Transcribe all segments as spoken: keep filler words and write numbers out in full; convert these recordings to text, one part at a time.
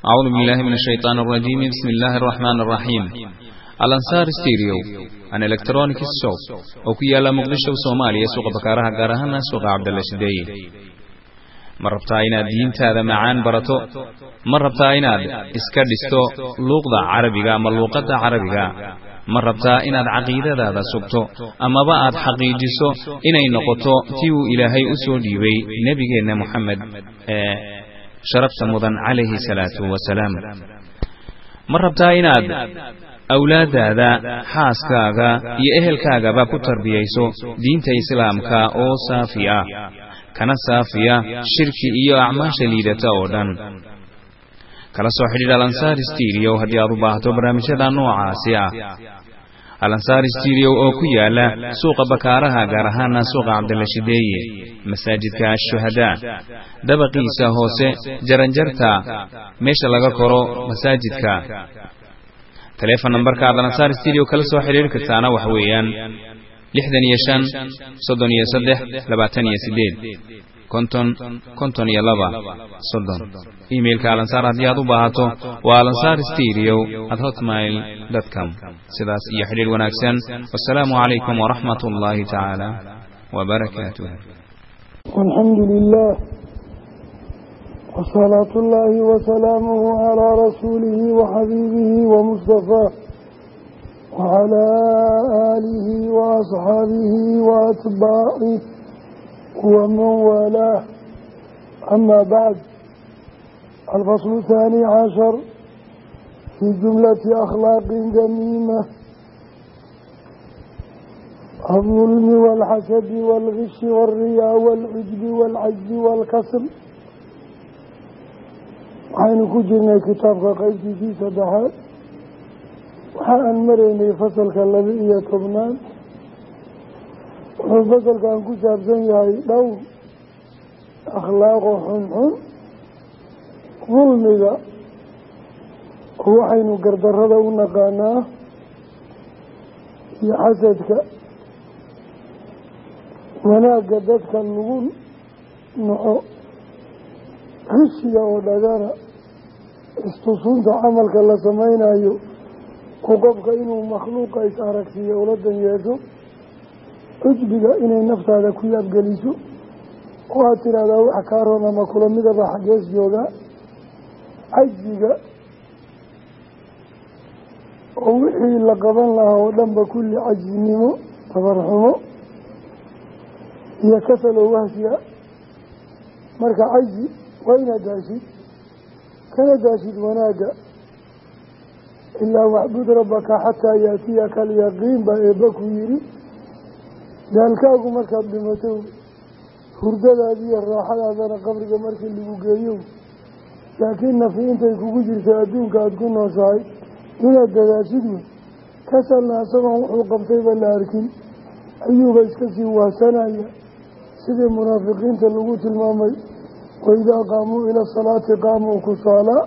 أعوذ بالله من الشيطان الرجيم. بسم الله الرحمن الرحيم. الأنصار ستيريو أنا إلكترونيك السوق وكي على مقدشة وصوماليا سوق بكارها قارهنا سوق عبد الله شدي مربطاينا دين هذا معان برتو مربطاينا إسكادستو لغة عربية ملوقة عربية مربطاينا عقيدة هذا سوقتو أما بعد حقيقيسو إني نقطو تيو إلهي أسودي وي نبينا محمد آه شرفت مضن عليه الصلاة والسلام مربطاينا أولاد هذا حاس كاغا يأهل كاغا باكو تربييسو دين إسلام كا أو صافية كان صافية شركي إيو أعماش ليدة أودان كلا سوحيد الأنصار ستيريو هدي أضباهتو برامجة نوعا سيا الأنصار ستيريو أو كيالا سوق بكارها غارهانا سوق عبد الله شدي مساجد كالشهداء دبقي ساهوسي جرنجرتا ميش لغا كورو مساجد كا تليفون نمبر كا الأنصار ستيريو كلا سوحيد كتانا وحويان لحدن يشان صدن يصدح لباتن يسديد كنتن كنتن يلبا صدن إيميل كالانصار هديادو باهاتو والانصار ستيريو at hotmail dot com سداس يحرير وناكسن والسلام عليكم ورحمة الله تعالى وبركاته. والحمد لله وصلاة الله وسلامه على رسوله وحبيبه ومصطفاه وعلى آله وأصحابه وأتباعه ومن والاه. أما بعد، الفصل الثاني عشر في جملة أخلاق ذميمة: الظلم والحسد والغش والرياء والعجب والعجز والكسل. وحين كجرنا كتاب قيدي في سدحات waxaan maraynay fasalka laba iyo tobnaad. wuxuu fasalkan ku saabsan yahay dhowr akhlaaqo xunxun, dulmiga oo waxaynu gardarrada u naqaanaa, iyo xasadka, wanaagga dadka lagu naco, rishiga oo dhagana, istusunta camalka la samaynayo ku qofka inuu makhluuqa is aragsiiyo uladan yeesho, cujbiga inay naftaada ku yaabgeliso oo aad tiraahdaa wax kaa roon ama kula midaba xaggees joogaa, cajziga oo wixii la qaban lahaa oo dhanba kulli cajzinimo, tabarxumo iyo kasalo wahsiya. marka cajzi waa inaad daashid, kana daashid wanaagga. ilaa wacbud rabbaka xataa yaatiyaka alyaqiin baa eebba ku yidhi. daalkaagu markaad dhimato, hurdadaadi iyo raaxadaadana qabriga markii lagu geeyo, laakiin nafi intay kugu jirta adduunka aada ku nooshahay inaad dadaashid wey. kasalna isagoon wuxuu qabtayba la arkin ayuuba iska sii waasanaya, sidii munaafiqiinta lagu tilmaamay: waidaa qaamuu ila salaati qaamuu kusaalaa.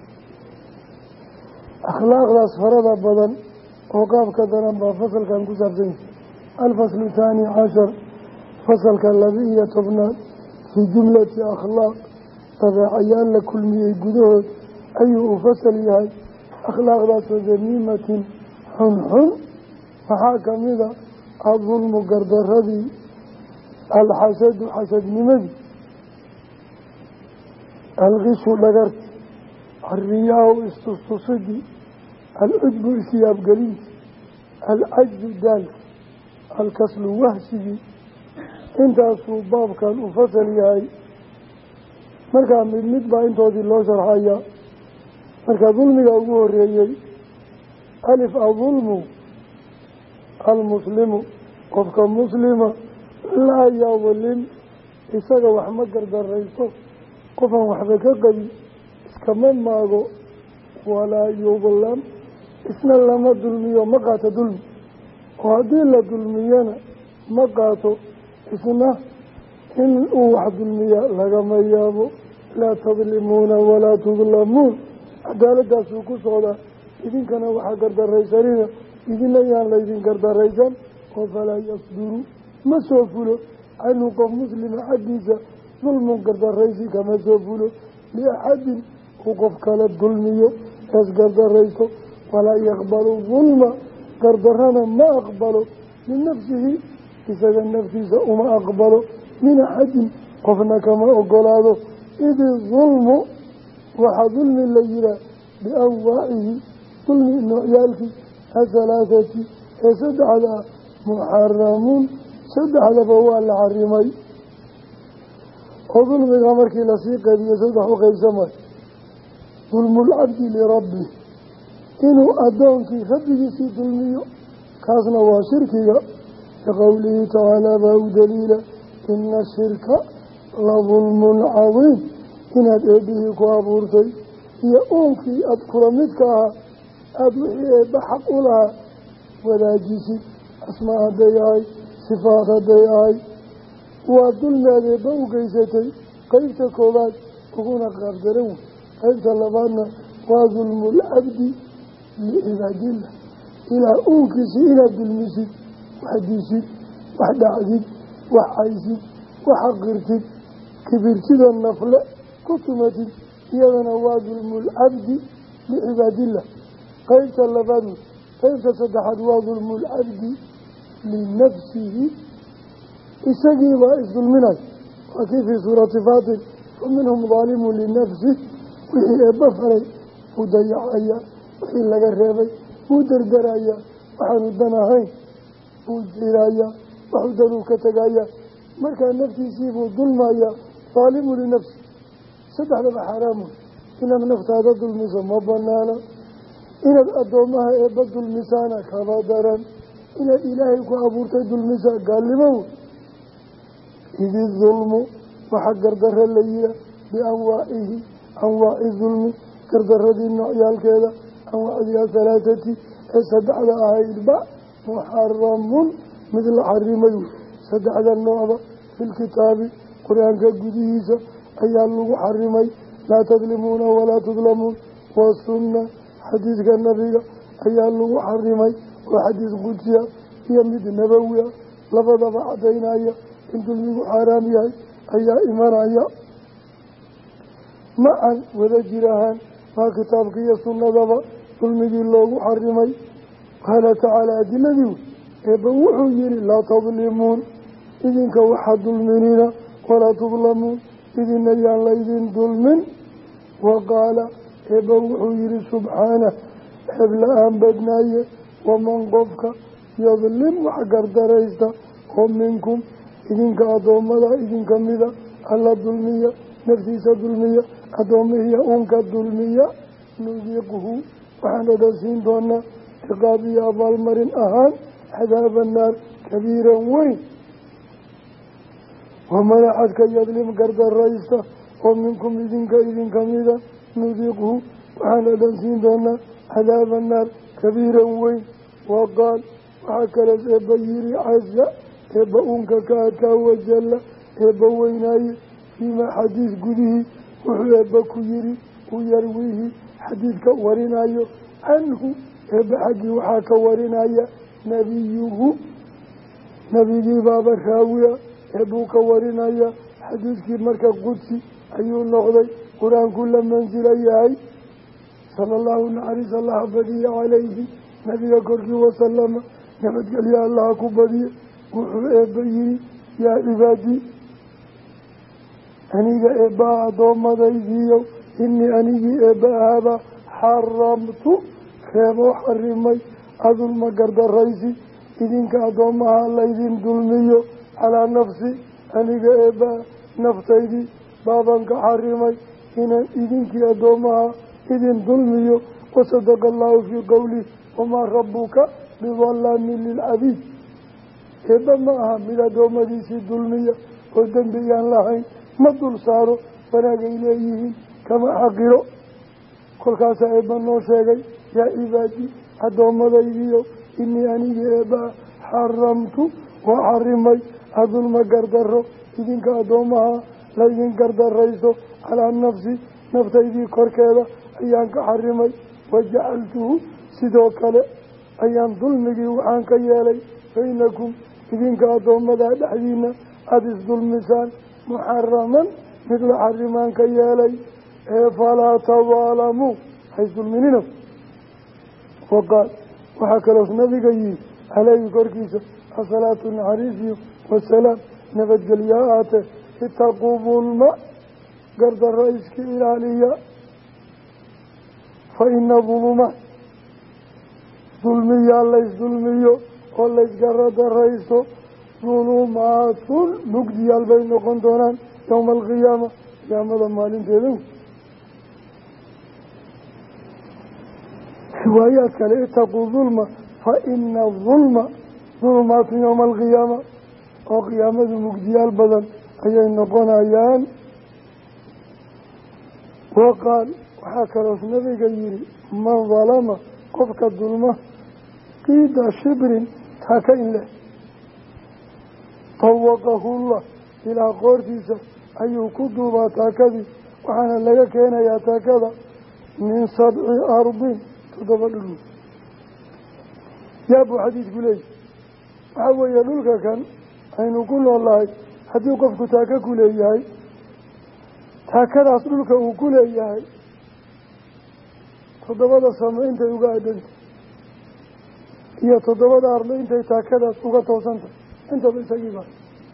akhlaaqdaas farada badan oo qaabka daran baa fasalkan ku saabsan yahay. alfaslu thaani cashar, fasalka laba iyo tobnaad, fii jumlati akhlaaq, dabeecayaal la kulmiyey gudahood ayuu u fasal yahay. akhlaaqdaasoo damiimatin xunxun waxaa ka mida adulmu gardaradii, alxasadu xasadnimadii, alkishu dhagarti, alriyaau istustusidii, alcujbu isyaabgelinti, alcajzu daalki, alkaslu wahsigii. intaasuu baabkan u fasal yahay. markaa mid mid baa intoodii loo sharxaya. marka dulmiga ugu horeeyey: alif adulmu almuslimu, qofka muslima laa yadlim, isaga wax ma gardaraysto, qofaan waxba ka qabin iskama maago, walaa yudlam, isna lama dulmiyo, ma qaato dulmi. oo haddii la dulmiyana ma qaato, isna in uu wax dulmiya lagama yaabo. laa tadlimuuna walaa tudlamuun, cadaaladaasuu ku socdaa. idinkana waxaa gardaraysanina, idinna yaan laydin gardaraysan. oo falaa yasduru, ma soo fulo canhu qof muslima xaggiisa dulmun gardaraysi kama soo fulo liaxadin وقف كلا الظلمية أسقر دريته ولا يقبل الظلم قردرنا ما أقبله من نفسه إذا النفس وما أقبله من أحد قفنا كما أقلاده إذ الظلم وحظلم الليلة بأنواعه ظلم النعيالك الثلاثة يسد على محرمون سد على بوال الحرمي وظلم الأمرك لسيقه يسد حقيب سماء ظلم العبد لربه إنه أدونك خبه في ظلميه كاسنا وشركه كقوله تعالى باو دليلا إن الشرك لظلم عظيم إن أدبه كوابورتي يأونك أذكر متكها أدوحي بحق لها ولا جيسي أسماء دياي صفات دياي وظلم هذه باو قيستي قيبت كوبات وكونا قابدرون قيبت اللبانا وظلم العبد لعباد الله إلى أنكسي إلى بالمسي وحديثي وحدعذي وحعيسي وحقرتي كبرتي النفلة كتمتي يغنى وظلم العبد لعباد الله قيبت اللبان قيبت صدحت وظلم العبد لنفسه إساقي وإظلمنا وكيف في سورة فاطر ومنهم ظالم لنفسه وحي بفري وضيع أيها وحي لغا ريبي ودردرايا وحن الدناهين ودرايا وحدنو كتغايا مركا نفسي سيبو ظلمايا ظالم لنفسه صدح لما حرامه إنما نفت هذا ظلمسا مبنانا إن الأدومها إبا ظلمسانا كبادرا إن الإلهي كأبورت ظلمسا قال لمو إذ الظلم وحقر در الليلة بأنواعه أنواع الظلم كردر دي النعيال كذا أنواع ذي ثلاثة سد على أهيربا محرم مثل حرمي سد على النوع في الكتاب قرآن كقديسة أيها الله حرمي لا تظلمون ولا تظلمون والسنة حديث النبي أيها الله حرمي وحديث قدسية يمد نبوية لفظ بعدين أيها انتم لي حرامي أيها إيمان أيها معا وذجرها ما كتابك يا سنة ذبا ظلمي الله حرمي قال تعالى أدلذي يبوحوا يري لا تظلمون إذنك وحد ظلمين ولا تظلمون إذن يان ليذن ظلم وقال يبوحوا يري سبحانه حبل أن بدناي ومن قفك يظلم وحقر دريستا ومنكم إذنك أدوم ذا إذنك مذا الله ظلمية نفسيس ظلمية أدومه أنك ظلمية نذيقه وحن دسين دونا تقاضي أبال مرين أهان عذاب النار كبيرا وين ومنعتك يظلم قرد الرئيس ومنكم إذنك إذنك ميدا نذيقه وحن دسين دونا عذاب النار كبيرا وين وقال وحكرا سيبيري عزة يبقونك كاكا وجل يبويناي فيما حديث قده وحيبك يري ويرويه حديثك ورنايو عنه يبحقي وحاك ورنايا نبيه نبي باب الخاوية يبوك ورنايا حديثك مركب قدسي أيو النغضي قرآن كل منزل أيهاي صلى الله عليه الله بدي عليه نبي كركي وسلم نبت قال يا الله كبدي وحيبي يا عبادي أنيق إباء دوم ذيذيو إني أنيق إباء هذا حرمت خيبو حرمي أظلم قرد الرئيسي إذنك أدومها الليذين ظلميو على نفسي أنيق إباء نفتيدي بابنك حرمي إن إذنك أدومها إذن ظلميو وصدق الله في قوله وما ربك بظلام للعبيد إباء معها من أدوم ذيسي ظلميو ودن بيان لهين ما دول صاروا فناق إليهم كما حقروا كل كاسا إبا نوشيغي يا إبادي أدوم ذيبيو إني أني إبا حرمت وحرمي أظلم قردره إذنك أدومها لإذن قردر رئيسو على النفس نفتيدي كوركيبا أيانك حرمي وجعلته سيدوك له أيان ظلمي وحانك يالي بينكم إذنك أدوم ذا دحدينا أدس ظلمسان محرما مثل حرمان كيالي فلا تظالموا حيث المنين وقال وحكى النبي عليه كركيسة الصلاة العريسي والسلام نبت قلياءات اتقوا ظلم قرد الرئيس كإلالية فإن ظلمه ظلمي ليس ظلمي وليس قرد الرئيس ظلمات نقدي البين قندونان يوم القيامة يا مدى مالين تيدو روايات كالي اتقوا ظلم فإن الظلم ظلمات يوم القيامة وقيامة نقدي البدن أي نقون أيام وقال وحكى النبي قيري من ظلم قفك الظلمة قيد شبر تاكين له طوقه الله إلى قرتيسة أي كدوبا تاكذي وحنا لك كينا يا تاكذا من سبع أرض تدبلوا يا أبو حديث قليل وحوى يلولك كان أين كل والله حتى يقفك تاكا كليهاي تاكذا أصلك وكليهاي تدبل السماء انت يقعد هي تدبل أرض انت تاكذا تقعد توسنت انت بسيبا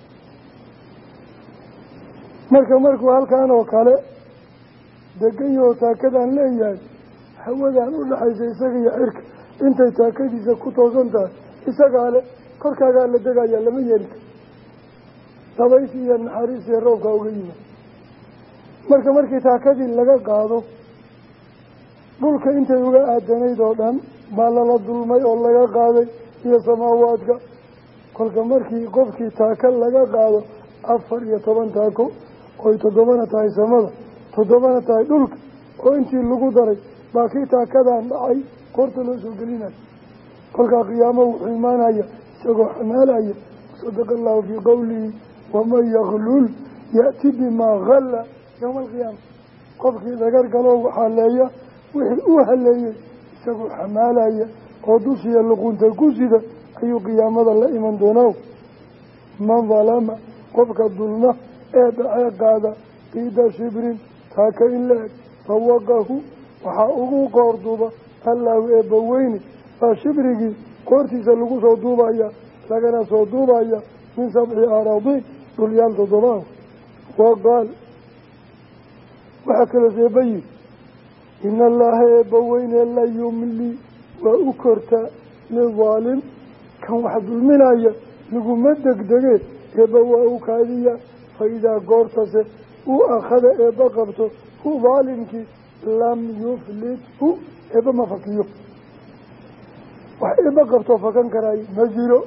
marka markuu halkaan oo kale degayo taakadan leeyahay hawadan u dhaxaysa isaga iyo cirka intay taakadiisa ku toosan tahay isaga le korkaaga la degaya lama yeelin dabaysi iyo naxariis iyo roobka uga yimid marka markii taakadii laga qaado dhulka intay uga aadanayd oo dhan baa lala dulmay oo laga qaaday iyo samaawaadka kolka markii qofkii taaka laga qaado afar iyo toban taako oy toddobana tahay samada toddobana tahay dhulka oo intii lagu daray baa kii taakadan dhacay korta loo soo gelinayo kolkaa qiyaamo wuxuu imaanaya isagoo xamaalaya sadaqa allahu fii qowlihi waman yaklul ya'ti bimaa halla yowma alqiyaama qofkii dagar galoo waxaleeya wixii u haleeyey isagoo xamaalaya oo dushiya luqunta ku sida ayuu qiyaamada la iman doonaa man dalama qofka dulma ee dhacee qaada qiida shibrin taaka in la eg fawaqahu waxaa ugu qoor duuba allaahu eebba weyne baa shibrigii qoortiisa lagu soo duubaya lagana soo duubaya min sabci araadiin dhulyaal toddobaa waqaal waxaa kaloo seebayi ina allaaha eebba weyne la yumli waa u kortaa lidaalim kan wax dulminaya laguma degdege eebba waa u kaadiya faidaa goortase uu akhada eebba qabto hu daalimkii lam yuflithu eebba ma fakiyo wax eebba qabtoo fakan karaayo ma jiro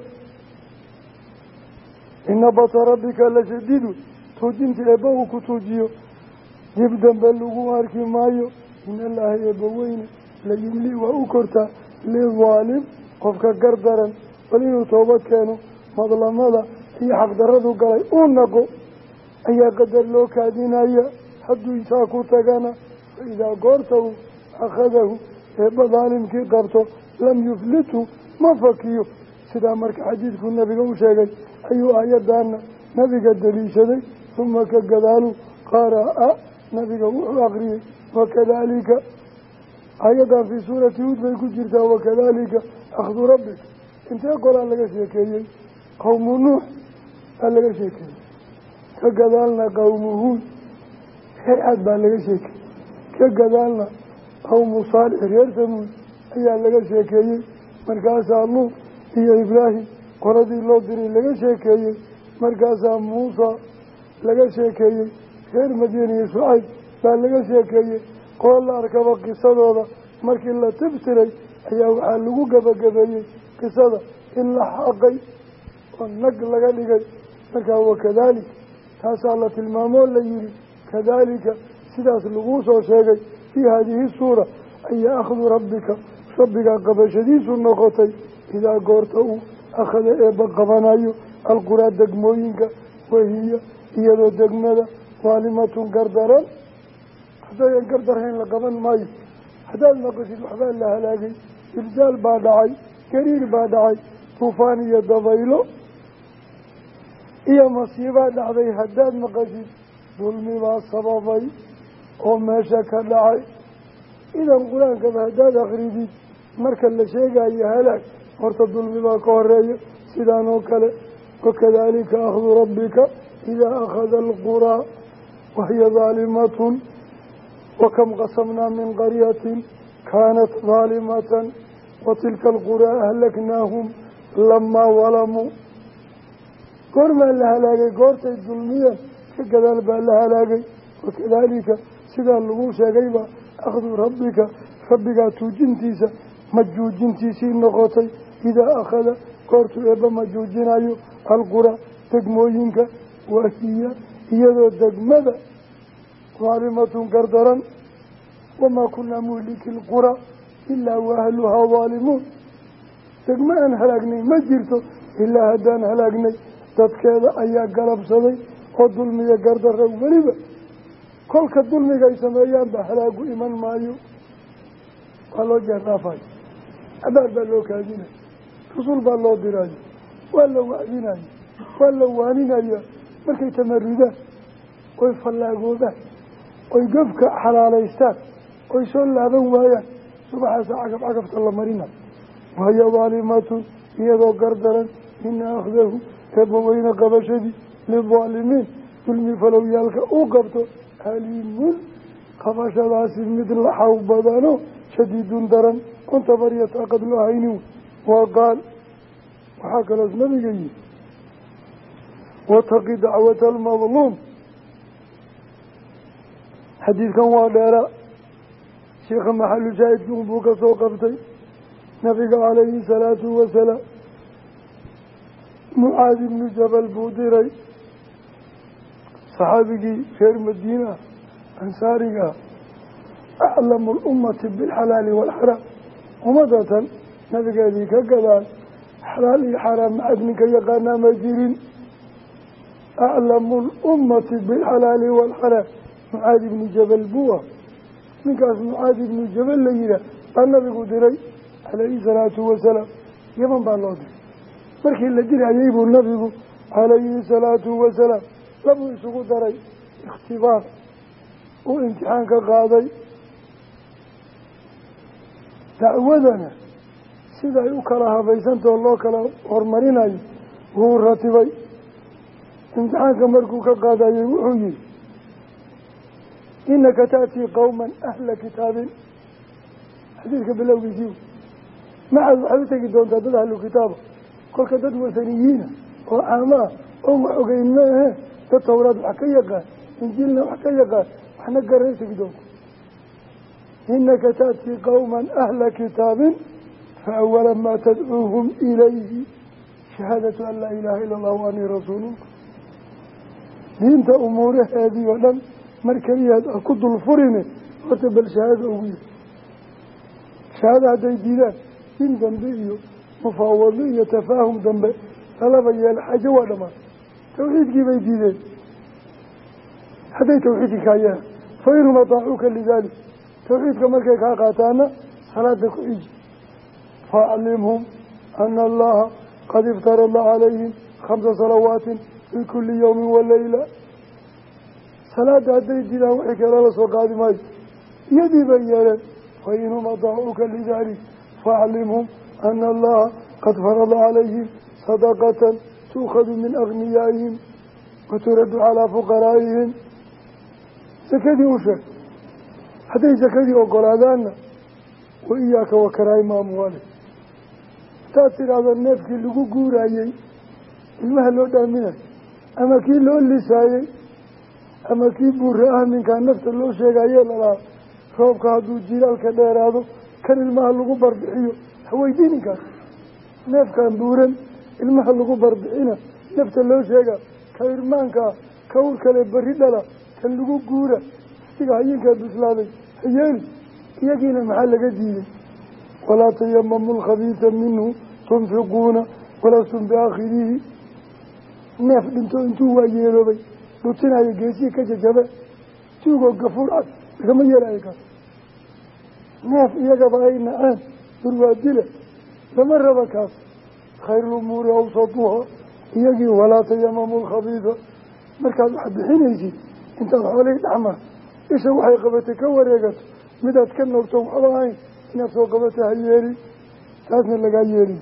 ina bata rabbika la shadiidu tuujinta eebba uu ku tuujiyo dib dambe lagu arki maayo ina allaaha eebba weyne la yumli waa u kortaa lidaalim qofka gardaran bal inuu toobad keeno madlamada iyo xaqdaradu galay uu naqo ayaa qadar loo kaadinaya hadduu intaa ku tagana faidaa goortahu akhadahu eebba daalimkii qabto lam yuflithu ma fakiyo sidaa marka xadiidkuu nabiga u sheegay ayuu aayadaana nabiga daliishaday uma ka gadaalu qaraa nabiga wuxuu akriyey wakadaalika aayadan fii suurati huud bay ku jirtaa wakadaalika akhdu rabbik intee qolaa laga sheekeeyey qowmu nuux baa laga sheekeeyey ka gadaalna qowmu huud reer caad baa laga sheekeeyey ka gadaalna qowmu saalix reer samuud ayaa laga sheekeeyey markaasaa luud iyo ibraahim qoladii loo diray laga sheekeeyey markaasaa muusa laga sheekeeyey reer madyan iyo shucayb baa laga sheekeeyey qolo la arkaba qisadooda markii la tiftiray ayaa waxaa lagu gabagabeeyey qisada in la xaqay oo nag laga dhigay markaa wakadaalik taasaa la tilmaamoo la yihi kadaalika sidaas laguu soo sheegay fii haadihi suura ayaa akhdu rabbika rabbigaa qabashadiisu noqotay idaa goorta uu akhada eebba qabanayo alquraa degmooyinka wahiya iyadoo degmada daalimatun gardaran haddayan gardarhayn la qaban maayo haddaad maqashid waxbaa la halaagay iljaal baa dhacay gariir baa dhacay tuufaan iyo dabaylo iyo masiibaa dhacday haddaad maqashid dulmi baa sababay وماشا كالعي إذا القرآن كما هداد أخريدي مركا لشيقا يهلاك ورتد الظلم كوري سيدانو كلا وكذلك أخذ ربك إذا أخذ القرى وهي ظالمة وكم قسمنا من قرية كانت ظالمة وتلك القرى أهلكناهم لما ظلموا قرما لهلاقي قرت الظلمية كذلك لهلاقي وكذلك سيدا اللغوشة غيبا أخذ ربك ربك توجنتيسا مجوجنتيسي النقطي إذا أخذ قرت إبا مجوجنايو القرى تقموينك وهي يدو دقمدا ظالمة قردرا وما كنا مهلك القرى إلا وأهلها ظالمون دقمان هلاقني ما جرتو إلا هدان هلاقني تدكيدا أيا قلب صدي والظلمية قردرا وليبا كل كالظلمية يسميان بحلاقوا إيمان مايو قالوا جرافاي أبار بالله كاجينا رسول بالله دراجي ولا وعدنا ولا وانينا markay tamaridaan oy fallaagoodan oy gafka xalaalaystaan oy soo laaban waayaan subaxaasa cagaf cagafta la marina wahaya daalimatun iyadoo gardaran ina akhdahu eebba weyne qabashadii lidaalimiin dulmi falowyaalka uu qabto aliimun qabashadaasi mid laxaw badano shadiidun daran kunta barya taaqad loo haynin waa qaal waxaa kaloos nabiga yihi واتقي دعوة المظلوم حديث كان وادارا شيخ محل شاهد جنبوك سوقفتي نبي عليه الصلاة والسلام معاذ بن جبل بودري صحابي خير مدينة أنصاري أعلم الأمة بالحلال والحرام ومضة نبي ذيك قال حلال حرام ابنك يقانا مجيرين أعلم الأمة بالحلال والحرام معاذ بن جبل بوه من كاس معاذ بن جبل ليلة النبي قدري عليه الصلاة والسلام يمن بالله مركي الذي يجيب النبي عليه الصلاة والسلام لم يسقط دري اختبار وامتحان كقاضي تعودنا سيدا يكرها بيسنت الله كلا ورمرنا هو راتبي امتحانك مركو كقاضي وحوي إنك تأتي قوما أهل كتاب حديثك بالله ويجيب مع حديثك دون تدل أهل كتابه كل كتاب وثنيين وعاماه أو حقيناه التوراة وحكيقا إنجيلنا وحكيقا وحنا قريتك دونك إنك تأتي قوما أهل كتاب فأولا ما تدعوهم إليه شهادة أن لا إله إلا الله وأني رسوله دينت أموره هذه ولم مركبية أكد الفرن وتبل شهادة أويه شهادة هذه دينات دين ذنبيه مفاوضية تفاهم ذنبه طلبية الحاجة ولما توحيد كيف يدينات هذا توحيدك إياه فإنهم أطاعوك لذلك توحيدك مركبك قاتانا صلاتك إيجي فأعلمهم أن الله قد افترض الله عليهم خمس صلوات في كل يوم والليلة صلاة هذه الدين وحيك لا سوقات ماي يدي بيانا فإنهم أطاعوك لذلك فأعلمهم أن الله قد فرض عليهم صدقة تؤخذ من أغنيائهم وترد على فقرائهم زكدي وشك حتى زكدي وقل هذانا وإياك وكرائم أموالك تأثير هذا النفك اللي قول أيي المهل لو دامنا أما كي لو اللي سايي أما كي برأه من كان نفس اللو شيء أيي للا روبك هدو جيلال كدير هذا كان المهل لغو بربحيه هو يديني كان نفك كان بورا المهل لغو بربحينا نفس اللو شيء كايرمانك كور كالي بريدالا كان لغو قورا استيقا هيين كان بسلامي هيين يجينا محل قديم ولا تيمموا الخبيث منه تنفقون ولستم بآخره ناف انتو انتو واييرو بي لطنا يجيسي كججبه توقو قفورات كما يرأيك ناف يقبعين آن بالوادلة فمر بكاس خير الأمور أوسطها يجي ولا تيمموا الخبيث مركز واحد بحين يجي انت حوالي الأعمى isha waxay qabatay ka wareegato midaad ka noogto waxba ahayn inaad soo qabato ha yeelin taasna lagaa yeelin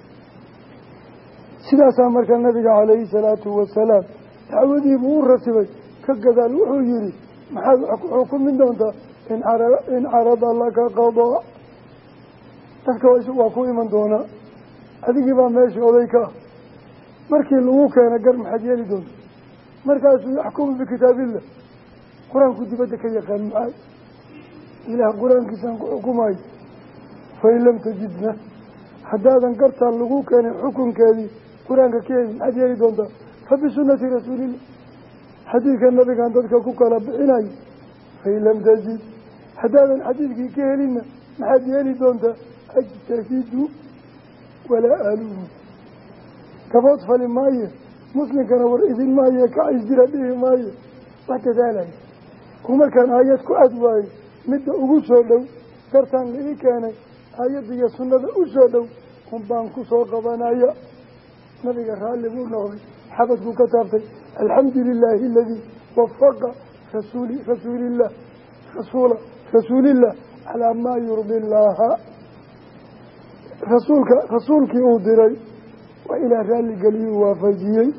sidaasaa markaa nabiga calayhi salaatu wasalaam dacwadiibuu u rasibay ka gadaal wuxuu yihi maxaad wax ku xukumin doontaa in carada laka qadaa dadka waa ku iman doonaa adigii baa meesha oday ka ah markii lagu keena gar maxaad yeeli doonta markaasuu yaxkumu bikitaabillah qur-aanku dibadda ka yaqaan maxay ilaah qur-aankiisaan ku xukumayo fain lam tajidna haddaadan gartaan lagu keenay xukunkeedii qur-aanka ka heli maxaad yeeli doontaa fa bisunnati rasuulillah xadiidka nabigaan dadka ku kala bixinayo fain lam tajid haddaadan xadiidkii ka helinna maxaad yeeli doontaa ajtahidu walaa aluhu gabood fali maaye muslimkana war idin maaye kacis jira dhihi maaye wax dadaalaya ku markaan aayad ku cad waayo midda ugu soo dhow gartaan la ii keenay aayadda iyo sunnada u soo dhow un baan ku soo qabanaya nabiga raalli buu noqday xabad buu ka taabtay alxamdu lilaahi aladii wafaqa rasuuli rasuulillah rasuula rasuulillah calaa maa yurdi illaaha rasuulka rasuulkii uu diray waa ilaah raalligeliyuu waafajiyey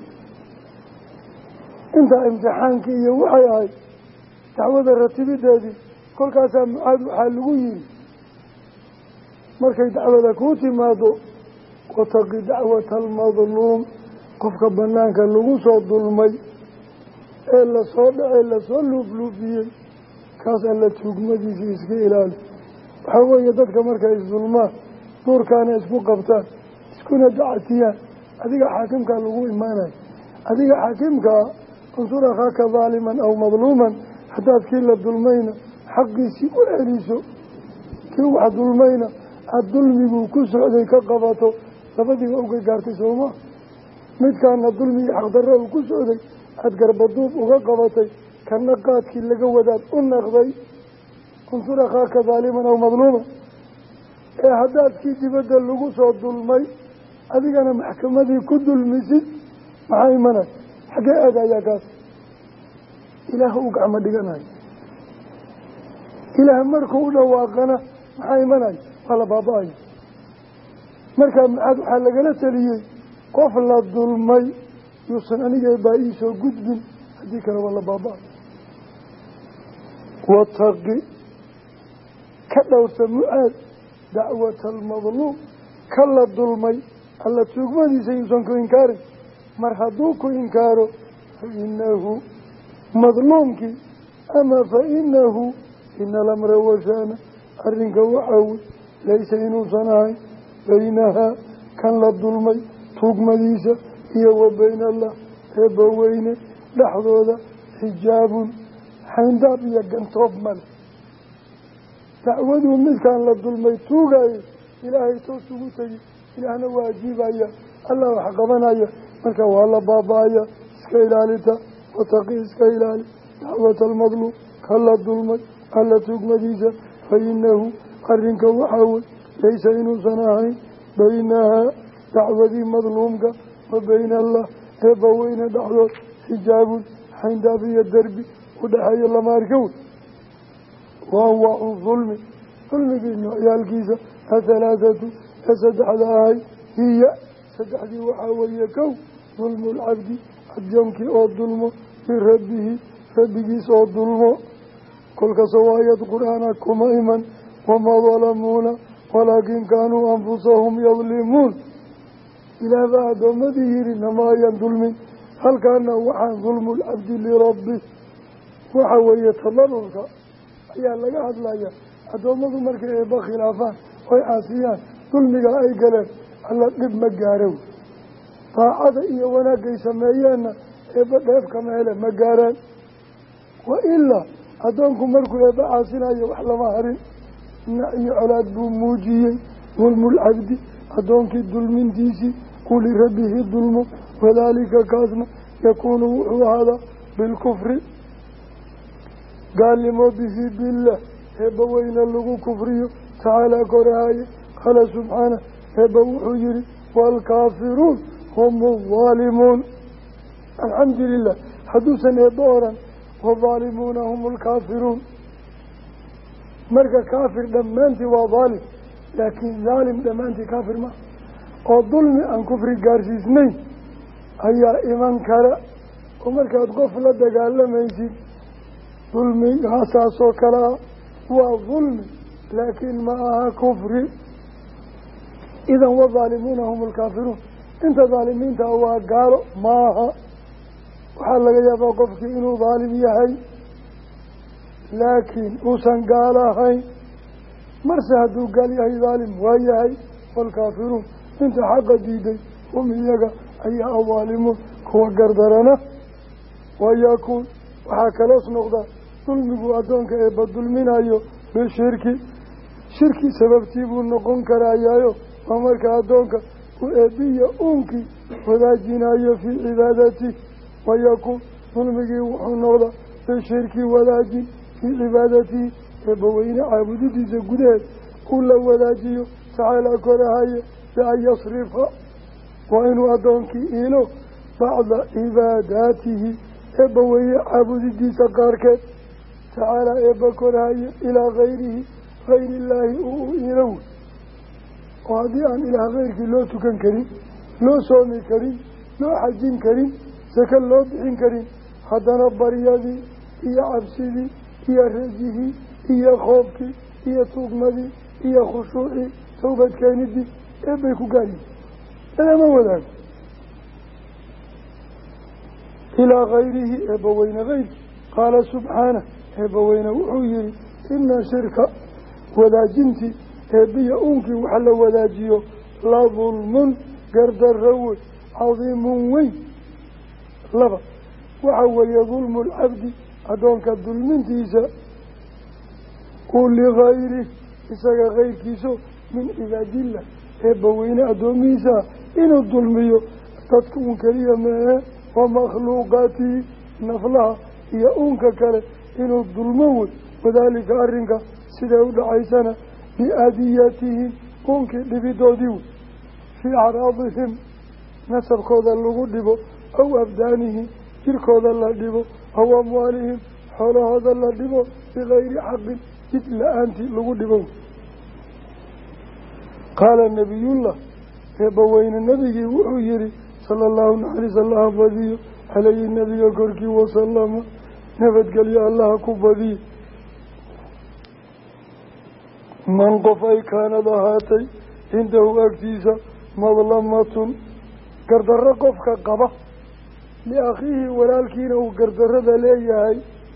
intaa imtixaankii iyo waxay ahayd dacwada ratibideedii kolkaasaa mucaad waxaa lagu yihi markay dacwada kuu timaado wataqi dacwata almadluum qofka banaanka lagu soo dulmay ee lasoo dhacee lasoo luufluufiyey kaas alla tuugmadiisii iska ilaali waxaa weeye dadka markay isdulmaan duurkaana isku qabtaan iskuna dacatiyaan adiga xaakimkaa lagu imaanayo adiga xaakimkaa unsur akhaaka daaliman aw madluuman haddaad kii la dulmayna xaqiisii u celiso kii wax dulmayna aada dulmiguu ku socday ka qabato labadiiba uga gaartay sooma midkaana dulmigii xaqdarra uu ku socday aada garbaduub uga qabatay kana qaadkii laga wadaad u naqday unsur akhaaka daaliman aw madluuman ee haddaad kii dibadda lagu soo dulmay adigana maxkamadii ku dulmisid maxaa imanay xaggee aadayaa kaas ilaah u gacmo dhiganayo ilaah markuu u dhawaaqana maxaa imanay waa la baaba-ayo markaa maxaad waxaa lagala taliyey qof la dulmay yuusan anigee baa iisoo gudbin haddii kale waa la baaba-ayo wataqi ka dhowrsa mucaad dacwata almadluum ka la dulmay alla tuugmadiisa yuusan ku inkaarin mar hadduu ku inkaaro fa inahu madluumkii ama fa inahu ina alamra washaana arrinka waxaawe laysa inuusan ahayn baynahaa kan la dulmay tuugmadiisa iyo wa bayna allah eebbaweyne dhexdooda xijaabun xayndaab iyo gantoob male dacwaduu midkaan la dulmay tuugaayo ilaahay toos ugu tegi ilaahna waa ajiibaya allah wax qabanaya marka waa la baaba-aya iska ilaalita wataqi iska ilaali dacwata almadluum ka la dulmay alla tuugmadiisa fa inahu arrinka waxaa wey laysa inuusan ahayn baynahaa dacwadii madluumka wa bayna allah eebbaweyne dhexdood xijaabun xayndaab iyo derbi u dhexeeyo lama arka wey wa anwaacu dulmi dulmigii noocyaalkiisa athalaatatu ee saddexda ahay hiya saddexdii waxaa weeye kow dulmu lcabdi adyoonkii oo dulmo birabbihi rabbigiis oo dulmo kolkasoo aayad qur-aana kuma iman wamaa dalamuuna walaakin kaanuu anfusahum yadlimuun ilaah baa addoommadii yihi nama ayan dulmin halkaana waxaan dulmu lcabdi lirabbi waxa weeye tadalulka ayaa laga hadlaya addoommadu markay eebba khilaafaan oy caasiyaan dulmiga ay galeen alla dhib ma gaarow daacada iyo wanaagay sameeyeenna eebba dheefkama hele ma gaaraan wa ilaa addoonku markuu eebba caasinayo wax lama harin nac iyo colaad buu muujiyey dulmulcabdi addoonkii dulmintiisii uu lirabbihi dulmo wadaalika kaasna yakuunu wuxuu ahaadaa bilkufri gaalnimo bihi billaah eebba weyne lagu kufriyo tacaalaa korahaye qaala subxaana eebba wuxuu yihi waalkaafiruun hum aldaalimuun alxamdu lilah hadduusan eebba oran والظالمون هم الكافرون مركا كافر دمانتي وظالم لكن ظالم دمانتي كافر ما والظلم أن كفر قارسيسنين هيا إيمان كلا ومركا تقفل دقال لما يجي ظلمي غاساسو كلا وظلم لكن معها كفر إذا والظالمون هم الكافرون انت ظالمين تأوها قالوا معها وحال لك يا فوقفك إنه ظالم يحي لكن أوسن قالها هاي مرسهدو قال يحي ظالم ويحي والكافرون انت حق ديدي هم يقى أيها الظالمون كوا قردرنا ويكون وحاك لوس نقضى ظلمي أدونك إبا ظلمين أيو بالشركي شركي سبب تيبو النقون كرايايو ومرك أدونك وإبيا أنكي وذاجين أيو في عبادتي ويكون ظلمي وحنوضى بالشركي وذاجين في عبادتي إبوين عابدتي زقودات كل وذاجيو تعالى كراهاي بأن يصرفها وإنو أدونك إلو بعض عباداته إبوين عابدتي سقاركت تعالى إبا كراهاي إلى غيره غير الله إلوه وهذه أن إلى غيرك لو تكن كريم لو صومي كريم لو حجين كريم سكن لو بحين كريم حتى نبر يدي هي عبسدي هي رجيه هي خوفك هي تغمدي هي خشوعي توبة كاندي إبايكو قالي هذا ما هو ذلك إلى غيره إبوين غيرك قال سبحانه إبوين وحيري إن شركة ولا جنتي هبي أنكي وحل ولا جيو لا ظلم قرد الروي عظيم وي لبا وحول يظلم العبد أدونك الظلم تيسا قول لغيره إساق غير كيسو من عباد الله هبوين أدوميسا إن الظلميو تتكون كريمة ومخلوقاتي نفلها هي أنك كلا إن الظلمون وذلك أرنك سيداود عيسانا بأدياتهم ممكن لبدوديو في أعراضهم نسب كوذا اللغو أو أبدانهم جير كوذا اللغو أو أموالهم حول هذا اللغو بغير حق جد أنت اللغو قال النبي الله يبوين النبي وحيري صلى الله عليه وسلم عليه النبي كركي وسلم نفت قال يا الله كبذي من قفاي كان ذهاتي عنده أكتيسة مظلمة قردر قفك قبه لأخيه ولكن هو قردر ذليه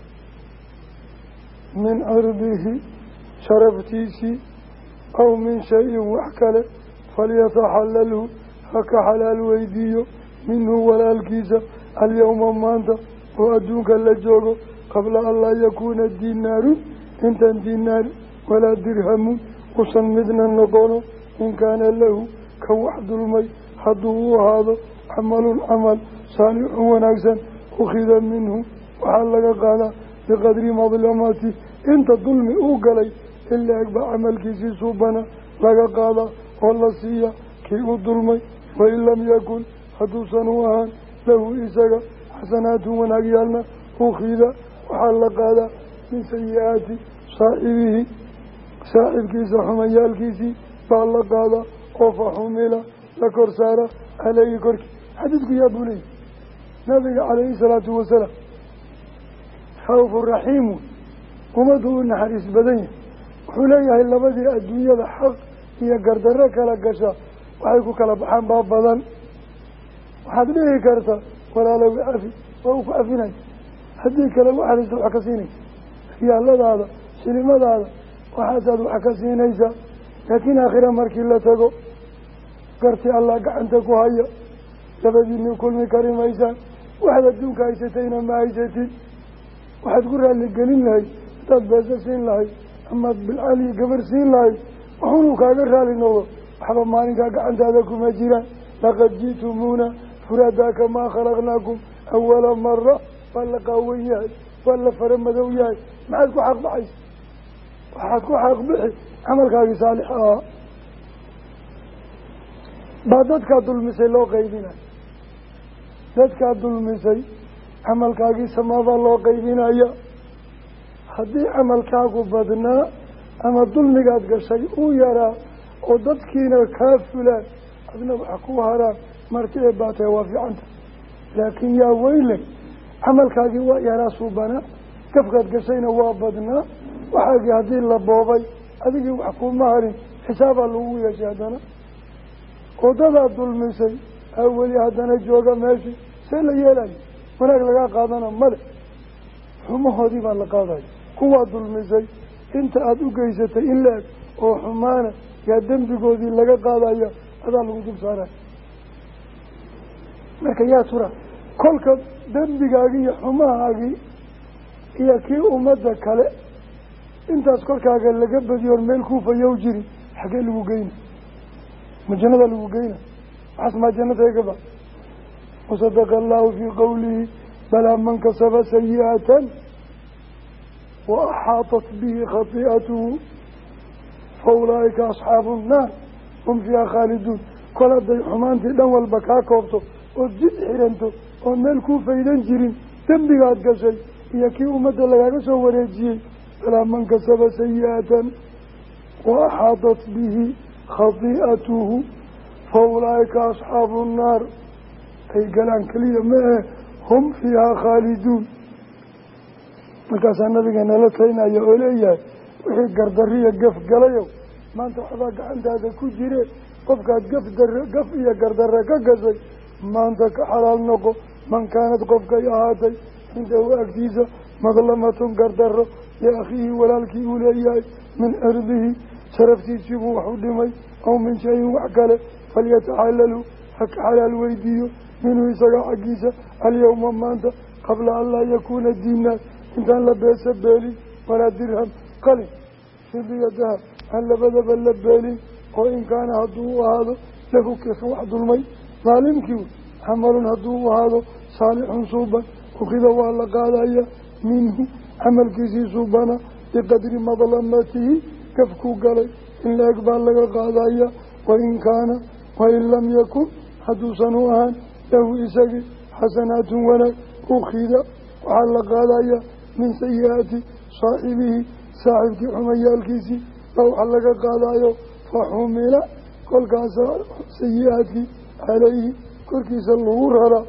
من عرضه شرفتيسي أو من شيء وحكله فليتحلله هكا حلال ويديه منه ولكيسة اليوم ما أنت وأدوك اللجوغ قبل أن لا يكون الدينار انت الدينار ولا درهم وصمدنا النقول إن كان له كوحد المي حده هذا عمل العمل صالح ونكسا أخذ منه وحلق قال بقدر مظلماتي انت ظلمي أوقلي إلا أكبر عمل كيسي صوبنا لك قال والله سيا كي الظلمي وإن لم يكن حدوثا وهان له إساق حسنات ونقيالنا أخذ وحلق قال من سيئات صاحبه صاحب كيسا حميال كيسي فالله قال وفحمل لكرسارة عليه كرك حديثك يا بني نبي عليه الصلاة والسلام خوف الرحيم ومدهو النحريس بدنيا حليها إلا بدي الدنيا الحق هي قردرك لقشا وحيكوك لبحان باب بضان وحد ليه كرتا ولا لو عفي ووف عفيني حديك لو أحرز وحكسيني يا الله هذا سلمة هذا وحسد وحكسيني لكن آخر مركي لا تقو قرتي الله قعنتك وهيا لبديني كل مكرم إيسان واحد أدونك إيستين ما إيستين واحد قرر اللي قلين لهي تبس سين لهي أما بالعالي قبر سين لهي وحنوك أقرر لنوه وحبا مانيك قعنت هذاكم أجيرا لقد جيتمونا فرادا كما خلقناكم أول مرة فلا قوية فلا فرمدوية ما حدكو حق بحيث وحدكو حق بحيث عملك هذه صالحة بعد ذلك ظلمسي لو قيدنا ذلك ظلمسي camalkaagii samaabaa loo qaybinaya haddii camalkaagu badnaa ama dulmigaad gashay uu yaraa oo dadkiina kaa fulaan adna waxa ku haraan marti ee baatee waa fiicanta laakiin yaa weyle camalkaagii waa yaraa suubanaa gafkaad gashayna waa badnaa waxaagii haddii la boobay adigii wax kuma harin xisaabaa lagu yeeshay haddana wadadaad dulmisay aa weli haddana jooga meeshii see la yeelayo wanaag lagaa qaadana male xumahoodii baa la qaadaya kuwaa dulmisay inta aada u geysatay in la-eg oo xumaana yaa dembigoodii laga qaadaya adaa lagu dul saaraya marka yaa tura kolka dembigaagii iyo xumahaagii iyo kii ummadda kale intaas kolkaaga laga badiyoon meel kuufayow jirin xaggee lagu geyna ma jannada lagu geyna waxaas maa jannadaygaba wasadaqa allaahu fii qowlihi balaa man kasaba sayi'atan wa axaatat bihi khati'atuhu fa ulaa'ika asxaabu nnaar hum fiiha khaaliduun kol hadday xumaantii dhan walba kaa koobto ood jid xiranto oon meel kuu faydan jirin dembigaad gashay iyo kii ummadda lagaaga soo wareejiyey balaa man kasaba sayi'atan wa axaatat bihi khati'atuhu fa ulaa'ika asxaabu nnaar ay galaan keliya maahe hum fiihaa khaaliduun markaasaa nabigeena la taynaya oo leeyahay wixii gardariya gaf galayow maanta waxbaa gacantaada ku jire qofkaad gaf dar gaf iyo gardarre ka gashay maanta ka xalaal noqo man kaanad qofkay ahaatay cindahu agtiisa madlamatun gardarro liakhiihi walaalkii uu leeyahay min cirdihi sharaftiisiibuu wax u dhimay aw min shayin wax kale falyataxalaluu ha ka xalaal weydiiyo minhu isaga xaggiisa alyawma maanta qabla an laa yakuuna diinaar intaan la beesa beelin walaa dirham qalin fidiya dahab aan labadaba la beelin oo in kaana hadduu u ahaado lahu keesu wax dulmay daalimkii camalun hadduu u ahaado saalixun suuban ukida waa la qaadaya minhu camalkiisii suubana biqadri madlamatihi gafkuu galay in la-eg baa laga qaadaya wain kaana wain lam yakun hadduusan u ahaan lahu isagii xasanaatun wanaag ukida waxaa la qaadaya min sayi-aati saaxibihi saaxibkii xumayaalkiisii baa waxa laga qaadayo fa xumila kolkaasa sayi-aadkii calayhi korkiisa lagu raraa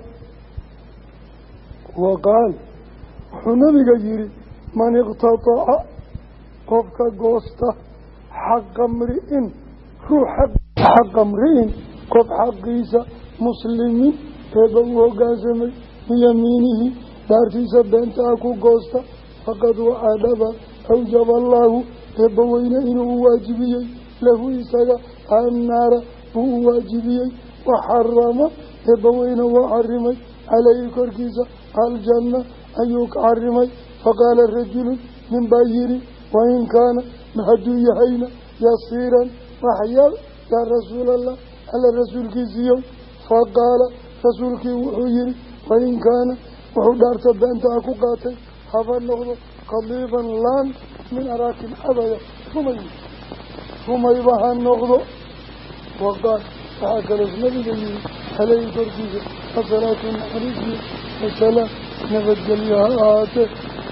wa qaal wuxuu nabiga yihi man iqtataca qofka goosta xaqa mri'in ruux xaqa mri'in qof xaqiisa muslimiin eeba u hoggaansamay biyamiinihi dhaartiisa beenta ah ku goosta faqad wacadaba awjaba allaahu eebba weyne inuu u waajibiyey lahu isaga annaara buu u waajibiyey waxarama eebba weyne waa xarimay calayhi korkiisa aljanna ayuu ka xarimay faqaala rajulun nin baa yihi wain kaana ma hadduu yahayna yasiiran waxyar yaa rasuulallah alla rasuulkiisiiyow faqaala rasuulkii wuxuu yihi wain kaana wuxuu dhaarta beenta ah ku qaatay haba noqdo qadiiban laan min araakin abaya rumay rumayba ha noqdo waqaal waxaa kaloos nabiga yihi caleyhi korkiisa asalaatu naxariisiyo wasalaam nabadgelyo ha ahaatee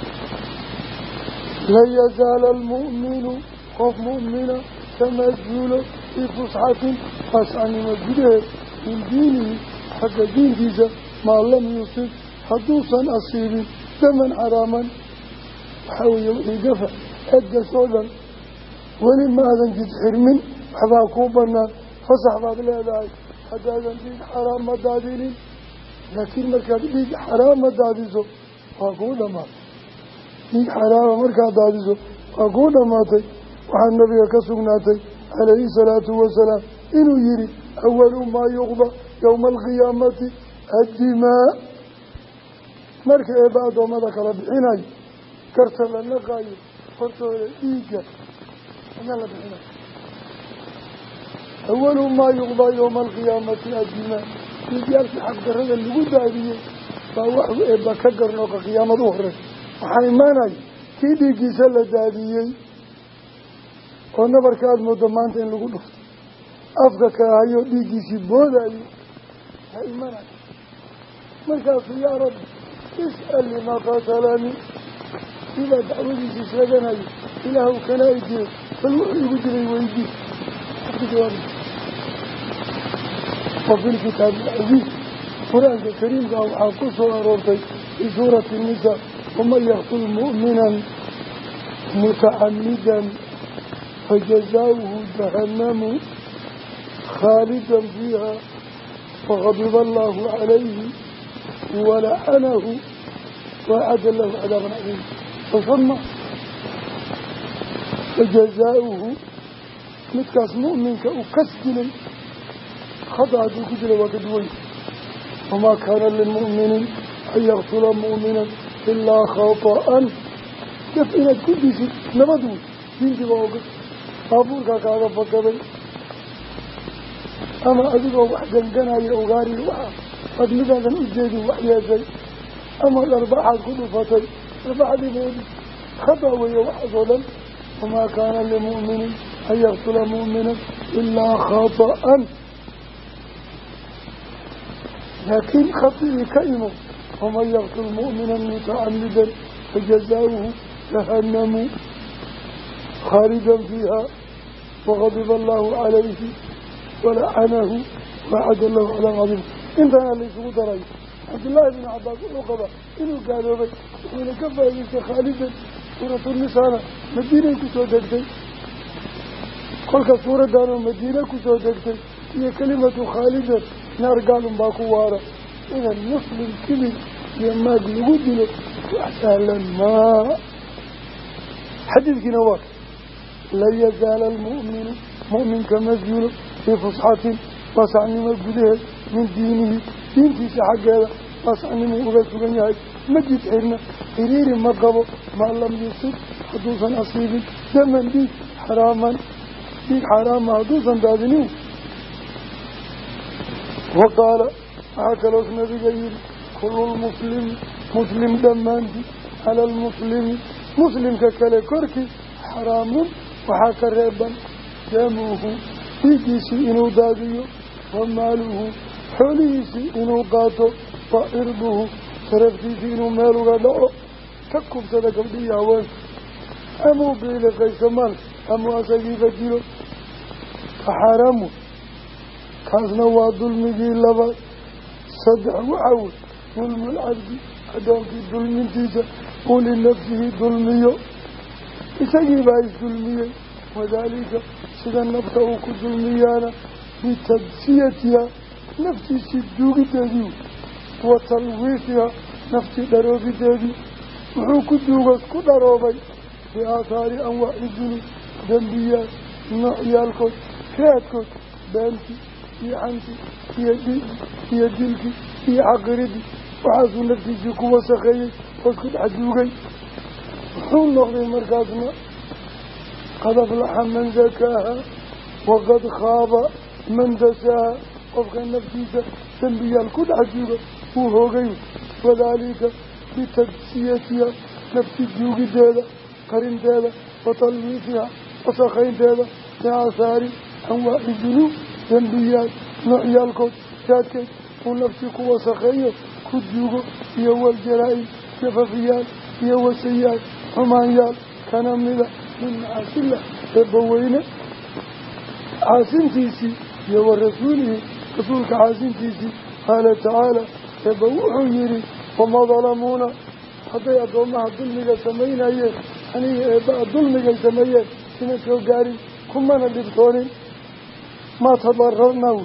lan yazaala almu'minu qof mu'mina kama zuulo fii fusxatin faascanimo gudaheed min diinihi xagga diintiisa maa lam yusib hadduusan asiibin daman xaraaman waxaa weeye wixii gafa eedgas oo dhan weli ma aadan jid xirmin waxbaa kuu banaan fasax baad leedahay haddaadan dhiig xaraama daadinin laakiin markaad dhiig xaraama daadiso waa kuu dhamaatay dhiig xaraama markaad daadiso waa kuu dhamaatay waxaa nabiga ka sugnaatay calayhi salaatu wasalaam inuu yihi awalu maa yuqda yowma alqiyaamati addimaa marka eebba addoommada kala bixinayo garta la naqaayo hortooda dhiigga ayaa la bixinayo awalu maa yuqdaa yowma alqiyaamati addimaa dhiigyaalkii xaqdarrada lagu daadiyey baa waxu eebba ka garnooqa qiyaamad u horey waxaa imaanaya kii dhiiggiisa la daadiyey oo nabarka aada moodo maanta in lagu dhufto afka ka hayo dhiiggiisii boodayo yaa imanaya markaasu yaa rabbi اسأل لما قاتلني إذا دعوني سيسلقنا إله كان يجيب فالوحي يجري ويجيب وفي الكتاب العزيز قرآن الكريم قال عقصوا أرورتي في سورة النساء ومن يقتل مؤمنا متعمدا فجزاؤه جهنم خالدا فيها وغضب الله عليه ولعنه وأعد له عذابا عظيما فصمى فجزاؤه متكاس مؤمن كأكسجل خضع كجل وكدوي وما كان للمؤمن أن يقتل مؤمنا إلا خطأ يفعل كل شيء نبدو دين جواك أبور كاكا فكبي أما أذيك وحدا جنا يأغاري الوحى قد مدى من أجيد وحياتي أما الأربعة كل فتي أربعة بولي خطأ ويوحى ظلم وما كان لمؤمن أن يقتل مؤمنا إلا خطأ لكن خطئ كئمه ومن يقتل مؤمنا متعمدا فجزاؤه جهنم خالدا فيها وغضب الله عليه ولعنه وعد الله على عظيم انتهى ليسوا دري عبد الله بن عباس العقبة إنه قالوا بي وإن كفى إليك خالدا سورة النساء مدينة كسو دكتي كل سورة دانو مدينة كسو دكتي هي كلمة خالدا نار قالوا باكوارا إذا المسلم كلي يما بيقول له وأسأل ما حديث كنواك لا يزال المؤمن مؤمن كمزيول في فصحة وسعني مجده من دينه دين في سحقه وسعني مؤغث بنياه مجد حرنا حرير مقبه ما لم يصب حدوثا أصيب دمن دي حراما دي حراما حدوثا دادنيه وقال هكذا النبي قال كل المسلم مسلم دمان على المسلم مسلم ككل كركي حرام وحاك ريبا دمه فيكيسي إنو داديو وماله حوليسي إنو قاتو وإرضه سرفتيسي إنو مالو غدعو ككب صدق بيها وان أمو بيلي قيس مال أمو أساقي فجيلو فحرامه كاسنا وظلم جي لبا صدع وعود ظلم العبد أدام في ظلم تيسا ولنفسه ظلميه إساقي بايس ظلميه وذلك سيدا نفسه كظلميانا بتدسيتها نفسي سدوك تديو وتلويثها نفسي دروب تديو وحوك دوغس كدروبي بآثار أنواع الظلم ذنبيات نعيالكم كاتكم بانتي في عنتي في دي في ديلك في عقردي وعاصو نفسي جيكو وسخيي واسكت حدوغي وحول نغضي مركزنا قد أفلح من زكاها وقد خاب من دساها وفق النفسية تنبيا الكل حدوغي وهوغي وذلك بتدسيتها نفسي جوغي دالا قرن دالا وطلويتها وسخين دالا لآثار أنواع الذنوب ذنبيات نعيالكم كاتك ونفسي قوة سخية كدوغو يهو الجرائي كفافيات يهو السيئات حمانيات كنملة من عاسلة يبوينة عاسم تيسي يهو الرسوله رسولك عاسم تيسي قال تعالى يبوحوا يري وما ظلمونا حتى يدومها الظلمك سمينا يه أني الظلمك سمينا سنة قاري كمنا لبطوني ما تضررنا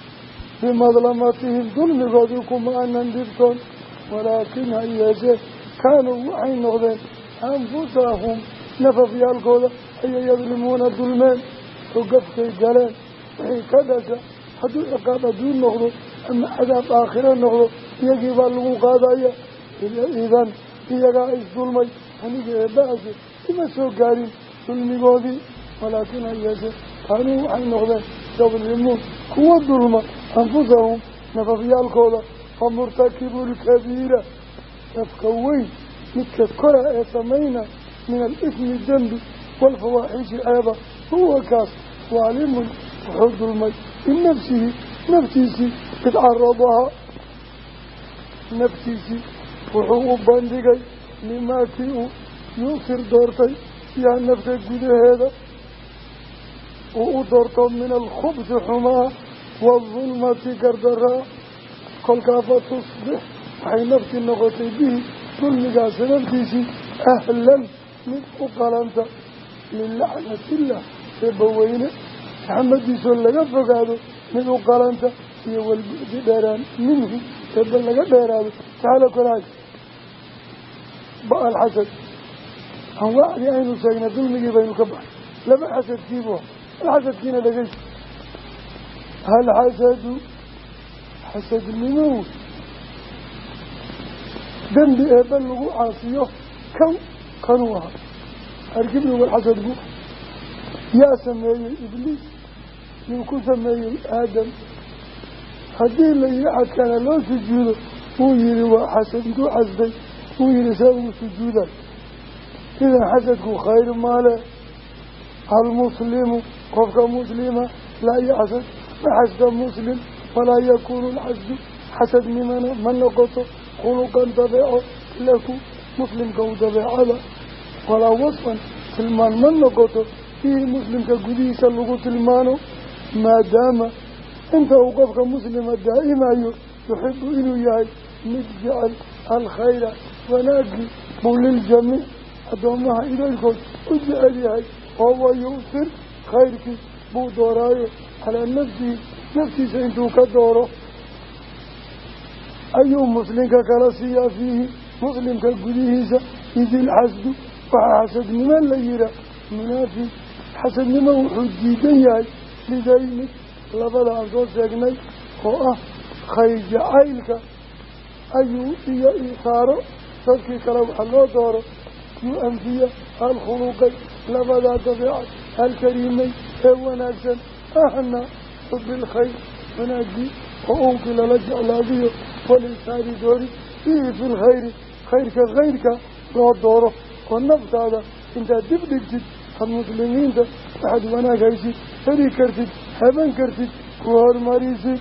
بمظلمتهم ظلم غضوكم أن ندبتون ولكن هيجه كانوا وحين نغذين أنفسهم نفف يالكولا أي يظلمون الظلمان وقفت الجلال وحي كدسة حدو عقاب دون نغضو أما عذاب آخرا نغضو يجب المقاضية إذن يجب الظلمي هنجي بأسه إما سوكارين ظلمي غضي ولكن هيجه كانوا وحين نغذين يظلمون هو الظلم أنفسهم نففيا الكولا فمرتكب الكبيرة يفكوين متككرة يسمينا من الإثم الجنب والفواحش أيضا هو كاس وعلم وحد المي من نفسه نفسيسي اتعرضها نفسيسي وحو بندقي لما كيو يؤثر دورتي يا نفس الجده هذا وأدرتم من الخبز حما والظلمة قردرا كل كافة تصبح حي نفس النغطي به كل مقاسة نفسي أهلا من أقلانتا للعنة الله سيبوينه محمد يسول لك فقاده من أقلانتا يوال داران منه سيبال لك داران تعالى كلاك بقى الحسد هو عين سينا ظلمي بين كبح لما حسد كيبوه الحسد كينا لقيت هل حسد حسد منه ذنب يبلغ عاصيه كم قنوها أركب له الحسد بو يا سمي إبليس يمكن سمي آدم هذه اللي يحد كان له سجوده هو يرى حسد دو حسد هو يرى سوى سجودا إذا حسدك خير ماله المسلم قفك مسلمة لا يحسد فحسد مسلم ولا يكون الحسد حسد ممن من لقطه خلقا طبيعه لك مسلم كو طبيعه ولا وصفا تلمان من لقطه فيه مسلم كقديس اللغو تلمانه ما دام انت وقفك مسلم دائما يحب إنه يهي مجعل الخير وناجي بول الجميع أدومها إليكم اجعل يهي وهو يؤثر خيرك بو دورايه على نفسي نفسي سينتو كدوره أي مسلم كالسيا فيه مسلم كالقديسة إذ الحسد وحسد من الليلة منافي حسد من وحجيدي لذلك لبدا أنصر سيقني هو خير جعيلك أيو إيا إيثاره تذكي كلو حلو دوره يو أنفية الخلوقي لبدا طبيعة الكريمي هو نفسا أحنا حب الخير ونجي وأنقل لجع لابيه والإنسان دوري فيه في الخير خيرك غيرك دور دوره والنفط هذا انت تبدك جد المسلمين ده أحد وناك هيسي فري كرتد حبان كرتد كوار مريسي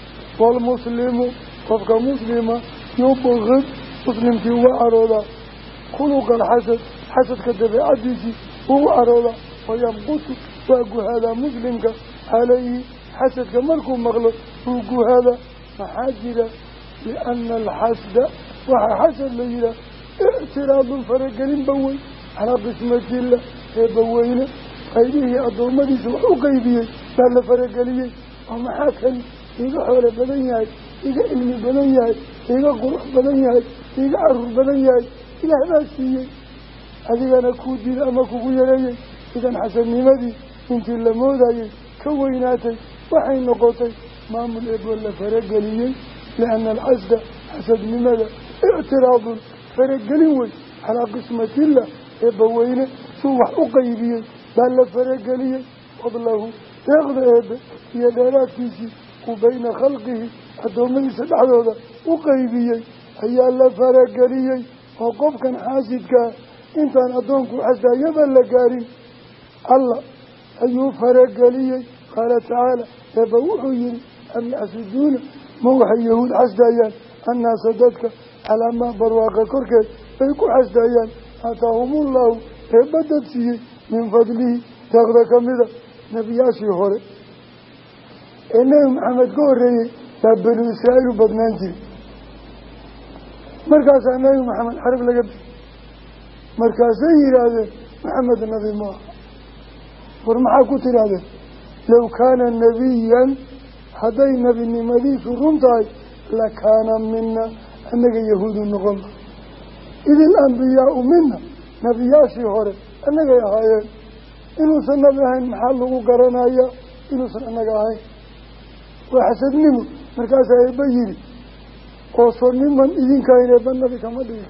والمسلم وفق مسلمة يبغض مسلم في وعروضة خلق الحسد حسد كدب عديسي هو عروضة وينبط واقو هذا مسلمك عليه حسد كمالكم مغلط وقو هذا محاجرة لأن الحسد وحسد ليلة اعتراض فرقلين بوي على قسمة الله بوينه خيره أدوم مديس وقيبيه بل فرقليه ومحاكم إذا حول بدنياي إذا علمي بدنياي إذا قرح بدنياي إذا عرف بدنياي إذا عباسيه هذه أنا كودين أما كوكوية لي إذا حسن نمدي انت اللموداي كويناتي وحين نقوتي مام الإب ولا فرقليه لأن الحسد حسد نمدا اعتراض فرقليه على قسمة الله بوينه سوح أقيبيه بل فرقليه فضله يغضى هذا هي داراتيسي وبين خلقه الدومي سدحضه أقيبيه هي الله فرقليه وقف كان حاسدك انت أدونك حسد يبل قارين الله أيه فرقليه قال تعالى يبوحوا أم يحسدون موحي يهود حسدايان الناس صددك على ما برواق كركت فيكو حسدايان أتاهم الله يبدد فيه من فضله تغضى كمذا نبياشي هوري إنه محمد قوري تابنوا إسرائيل وبدنانجي مركز أنه محمد حرب لقد مركز سير هذا محمد النبي ما ورمحا كتر هذا لو كان نبيا هذا النبي النمذي في الرمضاي لكان منا أنك يهود النغم إذ الأنبياء منا نبياشي هوري أنك يا هايين إنه سنبهين محله قرنايا إنه سنبهين وحسد نمو مركزها يبيني وصور نمان إذن كاين يبنى بك مدينة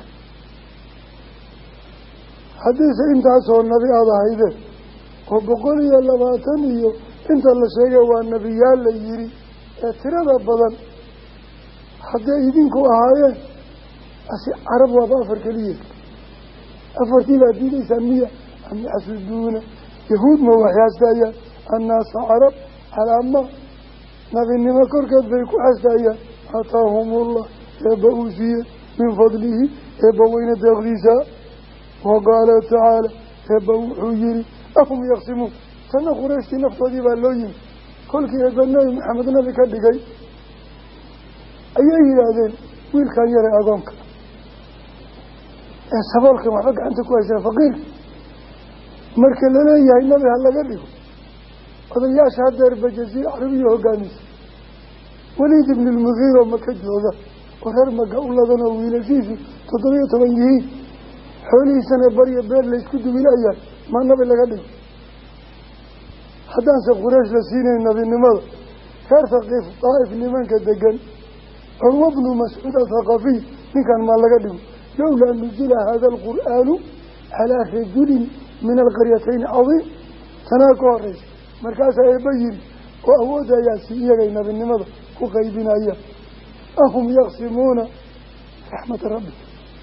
حديث انت صور نبي هذا هيدا وبقول يا لباتني انت اللي شيء والنبيان اللي يري اعتراض بدن حتى إذن كو هايين أسي عرب وبافر كليه أفرتي لا دين إسلامية أم يحسدون يهود موحياس دايا الناس عرب على أما نبي النما كركت بيكو حسدايا أعطاهم الله يبقوا فيه من فضله إبوين تغذيسا وقال تعالى إبو يري أهم يقسمون تنا قريشتي نفط دي باللوين كل كي يبنى محمد نبي كدقي أيه هذين ويل كان يرى أقومك سبالك وحبك أنت كويس فقير مركز لنا يا النبي هلا قريبه هذا يا شهد درب جزيرة عربية وقاميس وليد بن المغيرة مكجه هذا ورمق أولادنا ويلسيسي تضرية تبنجيه حولي سنة برية بير ليسكد ولايات ما النبي لقدم حتى أنسى قريش لسيني النبي النمض كان ثقيف طائف نمان كدقن عروة بن مسعود الثقافي من كان ما لقدم لولا نزل هذا القرآن على رجل من القريتين عظيم تناكوا الرئيس مركزها يبين وأود ياسي إيغينا بالنمض وقيبنا إياه أهم يقسمون رحمة ربك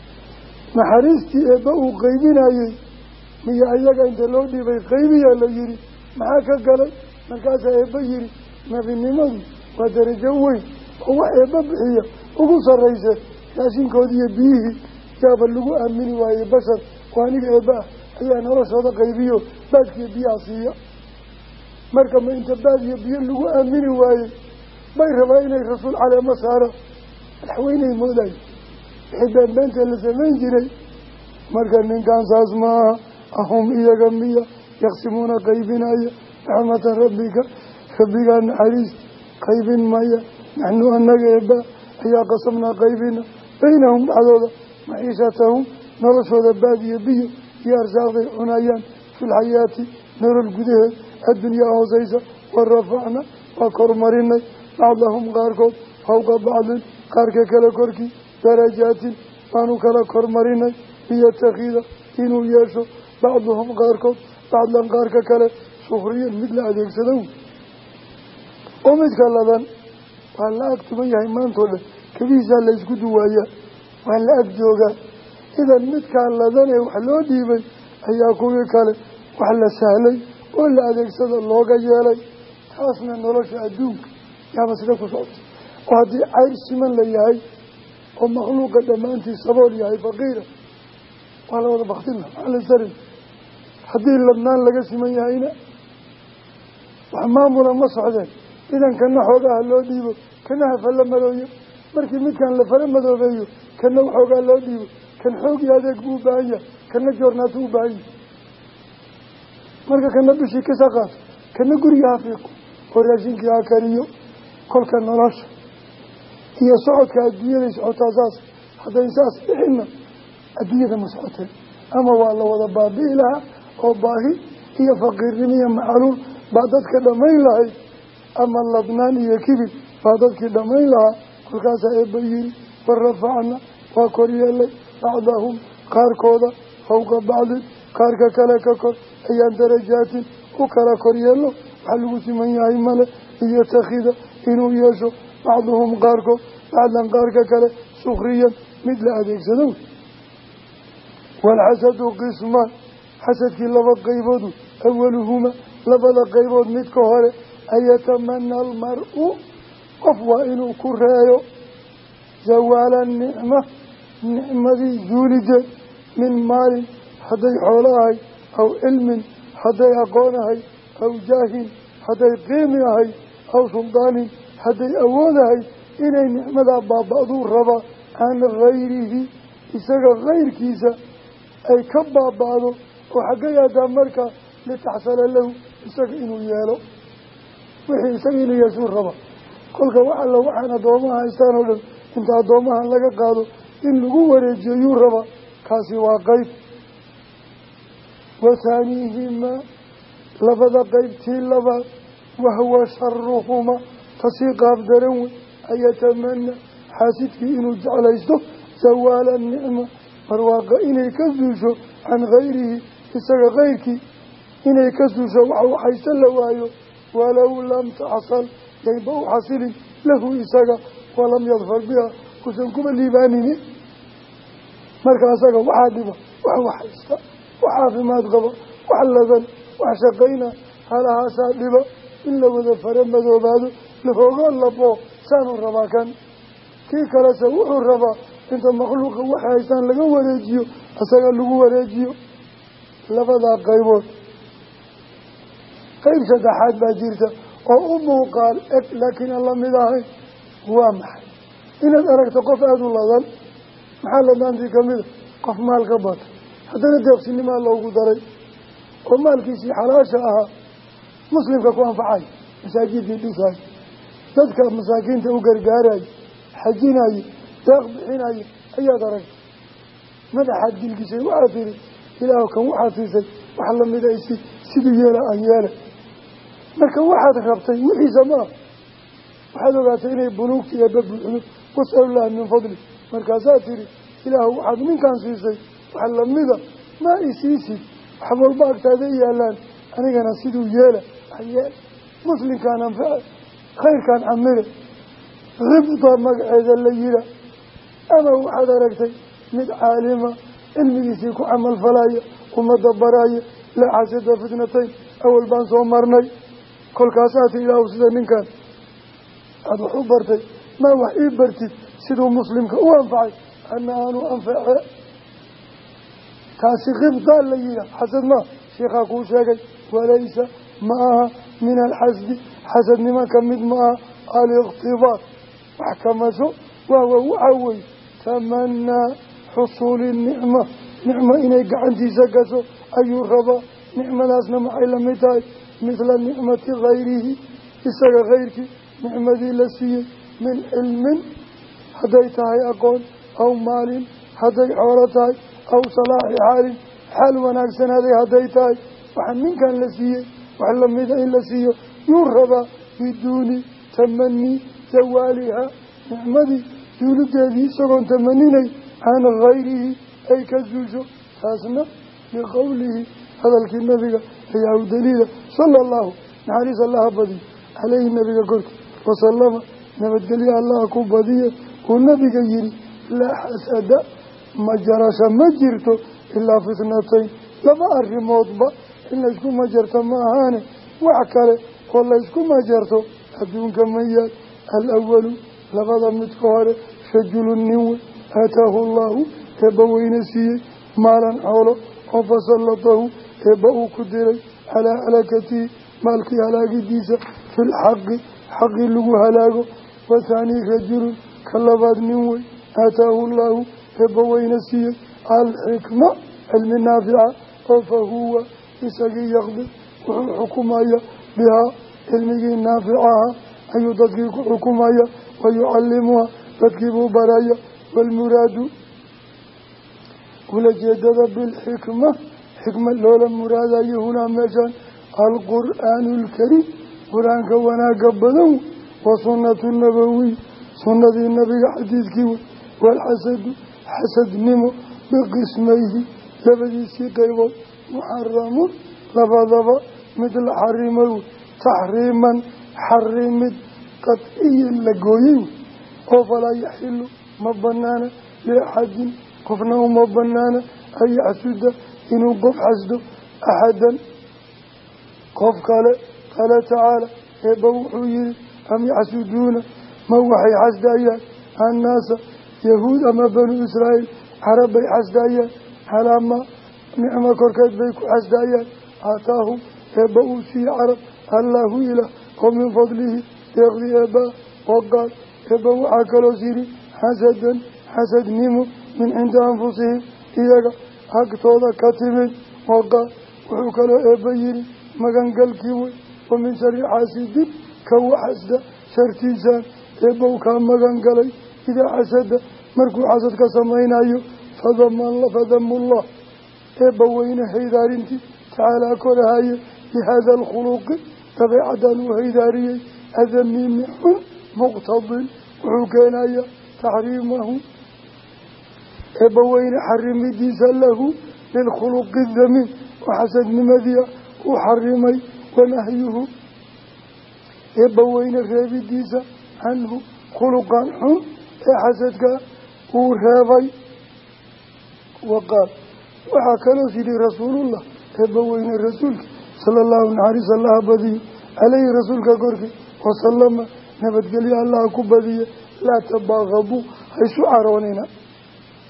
محارستي إباء قيبنا إياه ميا إياك أنت لو دي بي قيبي يا ليري معاك قلي مركزها يبين ما بالنمض ودرجوين هو إباء بحية وقص الرئيس لكن كودي بيه جاب اللقاء أمني وهي بشر وانيك إباء أيها نرش هذا قيبيه بادك يبيع صيّة marka ma inta baadiyo biyo lagu aamini waayey bay rabaa inay rasuul caleemo saaro madaxweyney mooday wixii beenbeenta la samayn jiray marka ninkaan saas maaha ahum iyaga miya yaqsimuuna qaybinaya raxmata rabbika rabbigaa naxariis qaybin maya naxnu annaga eeba ayaa qasamnaa qaybina baynahum dhexdooda maciishatahum noloshooda baadiyo biyo iyo arsaaqday cunayaan filxayaati nolol gudaheed الدنيا هوسيسة ورفعنا وكرمرنا بعضهم قاركود فوق بعض قارك كلا كركي درجات فانو كلا كرمرنا ليتخذ إنو يشو بعضهم قاركود بعضهم قارك كلا سخريا مثل هذيك سنو ومثل لذن وهلا أكتب يا إيمان طول كبيسة ليسكدوا ويا وهلا أكجوغا إذا مثل لذن وحلو ديبا أياكوي كلا وحلا سهلي ولا هذيك سنة اللوجا يالي خاصنا نلاش أدوك يا مسلك صوت وهذه عيش من ليهاي ومخلوقة دمانتي صبور ياهي فقيرة ولا ولا بختنا على سرد حدين لبنان لقى من ياهينا وحمامنا مصعدين إذا كنا حوقها اللو ديبو كنا فلما لو يب مركي ميت كان لفلما لو بيو كنا حوقها اللو ديبو كان حوقي هذاك بو باية كنا جورناتو باية marka kana bishii ka saqaad kana guriga fiiqo horaashinka kariyo kolka nolosha iyo socodka adduunyada socotaasaas hadday saas bixina adduunyada ma socoteen ama waa la wada baabi'i lahaa oo baahi iyo faqiirnimo iyo macaluul baa dadka dhammayn lahayd ama ladnaan iyo kibir baa dadkii dhammayn lahaa kolkaasaa eebba yiri warafacna waa koryeelay bacdahum qaarkooda fawqa bacdin qaarka kale ka kor ayaan darajaatin u kala koryeelno waxaa lagu siman yahay male iyo takhida inuu yeesho bacduhum qaarkood bacdan qaarka kale sukhriyan mid la adeegsado waalxasadu qismaan xasadkii laba qayboodu awaluhuma labada qaybood midka hore an yatamana almar-u qof waa inuu ku reeyo zawaala nicma nicmadii zuulideed min maalin hadday xoolo ahay aw cilmin hadday aqoon ahay aw jaahin hadday qiimi ahay aw suldaanin hadday awood ahay inay nicmadaa baaba-duu rabaa can hayrihi isaga kayrkiisa ay ka baaba-do oo xagga yaadaa markaa litaxsala lahu isaga inuu yeelo wixii isaga inuu yeeshuu raba kolka wax alla waxaan addoomaha haystaan oo dhan inta addoomahan laga qaado in lagu wareejiyo yuu raba kaasi waa qayb wathaaniihimaa labada qaybtii labaad wahuwa sharuhuma kasii qaab daran wey an yatamana xaasidkii inuu jeclaysto zawaala nicma barwaaqa inay ka suusho can hayrihi isaga kayrkii inay ka suusho wax u haysan la waayo walow lam taxsal yayba u xasilin lahu isaga walam yadfar biha kusan kuba liibaanini marka isaga waxaa dhiba wax wax haysta wax caafimaad qaba wax ladan wax shaqayna halahaasaa dhiba in la wada fara madoobaado lahoogo labo saanuu rabaa kan kii kalese wuxuu rabaa inta makhluuqa waxa haystaan laga wareejiyo isaga lagu wareejiyo labadaa qaybood qayb saddexaad baa jirta oo u muuqaal eg laakiin aan la mid ahayn waa maxay inaad aragto qof aada u ladan maxaa ladaantii ka mida qof maal ka bata haddana deeqsinimaa loogu daray oo maalkiisii xalaasha ahaa muslimka ku anfacay masaajidii dhisay dadka masaakiinta u gargaaraya xajinaya deeq bixinaya ayaad aragta madaxaad gilgishay waxaad tihi ilaah kan waxaad siisay wax lamid aysi siduu yeela aan yeela marka waxaad rabtay wixiisa maa waxaad ogaatay inay bunuugta iyo babuuxdo wasalullaha min fadli markaasaad tihi ilaahu waxaad ninkan siisay wax lamida maa isiisid wax walba agtaada yaalaan anigana siduu yeela ayeel muslimkaan anface khayrkaan camire ribda magaceeda la yira ama waxaad aragtay mid caalima cilmigiisii ku camal falaya ummadda baraya laa xasada fitnatayn awal baan soo marnay kolkaasaati ilaahu sida ninkan aada wax u bartay maa wax ii bartid siduu muslimka u anfacay ana aanu anface taasi khibdaa la yiha xasad maa sheikhaa kuu sheegay walaysa ma aha min alxasdi xasadnimo ka mid ma aha aliqtibaad wax kamasho wahwa waxaa wey tamanaa xusuuli nicma nicmo inay gacantiisa gasho ayuu rabaa nicmadaasna maxay la mid tahay midla nicmati hayrihi isaga kayrkii nicmadii la siiyey min cilmin hadday tahay aqoon aw maalin hadday xoolo tahay aw salaaxi xaalin xaal wanaagsanaaday hadday tahay waxa ninkan la siiyey wax lamida in la siiyo yuu rabaa biduuni tamanii zawaaliha nicmadii duulideedii isagoon tamaninay can hayrihi ay ka zuusho taasna liqowlihi hadalkii nabiga ayaa u daliila sala allahu naxariis allaha badiyo caleyhi nabiga korki wasalama nabadgelyo allaha ku badiye uu nabiga yihi laa xasada majarasha ma jirto ilaa fitnatayn laba arrimoodba in laysku majarto ma ahaane wax kale oo laysku majarto adduunka ma yaal alawalu labada midka hore rajulu nin wey aataahu allahu eebba weyne siiyey maalan xoolo oo fasallatahu eebba uu ku diray calaa halakatihi maalkii halaagidiisa fi lxaqi xaqii lagu halaago wathaanii rajulun ka labaad nin wey aataahu allahu eebba weyne siiyey alxikma cilmi naafica oo fa huwa isagii yaqdi wuxuu xukumaya bihaa cilmigii naaficaha ayuu dadkii ku xukumaya wayucallimuha dadkiibuu baraya waalmuraadu ulajeedada bilxikma xikma loola muraadayo hunaa meeshaan alqur'aanu alkariim qur-aanka wanaaga badan wa sunnatu nabawiy sunnadii nabiga xadiidkii wey waalxasadu xasadnimo biqismayhi labadiisii qaybood muxaramun labadaba mid la xarimay wey taxriiman xarimid qadciyan la gooyey oo falaa yaxilu ma banaana liaxadin qofna uma banaana an yaxsuda inuu qof xasdo axadan qof kale qaala tacaala eebba wuxuu yihi am yaxsuduuna ma waxay xasdayaan annaasa yahuud ama banuu israa'iil carab bay xasdayaan calaa maa nicmo korkeed bay ku xasdayaan aataahum eebba uu siiye carab allaahu ilaah oo min fadlihi deeqdii eebbaa waqaal eebba waxaa kaloos yidhi xasadan xasadnimo min cinda anfusihim iyaga agtooda ka timid waqaal wuxuu kaloo eebba yidhi magangalkii wey wa min shari xaasidin kawa xasda shartiisaan eebbow kaa magan galay idaa xasada markuu xasad ka samaynayo fadamullah eebba weyne haydaarintii tacaalaa korahaye bihaada alkhuluqi dabeecaddan uu haydaariyey adamiimi xun muqtadin wuxuu keenayaa taxriimahu eebba weyne xarimidiisa lahu lilkhuluqi damiim oo xasadnimadii u xarimay wanahyuhu eebba weyne reebidiisa canhu khuluqan xun ee xasadka uu reebay waqaal waxaa kaloo yidhi rasuulullah eebba weyne rasuulka sala allahu naxariis allaha badiye caleyhi rasuulka korkii wasalama nabadgelyo allaha ku badiye laa tabaaqaduu haysu caroonina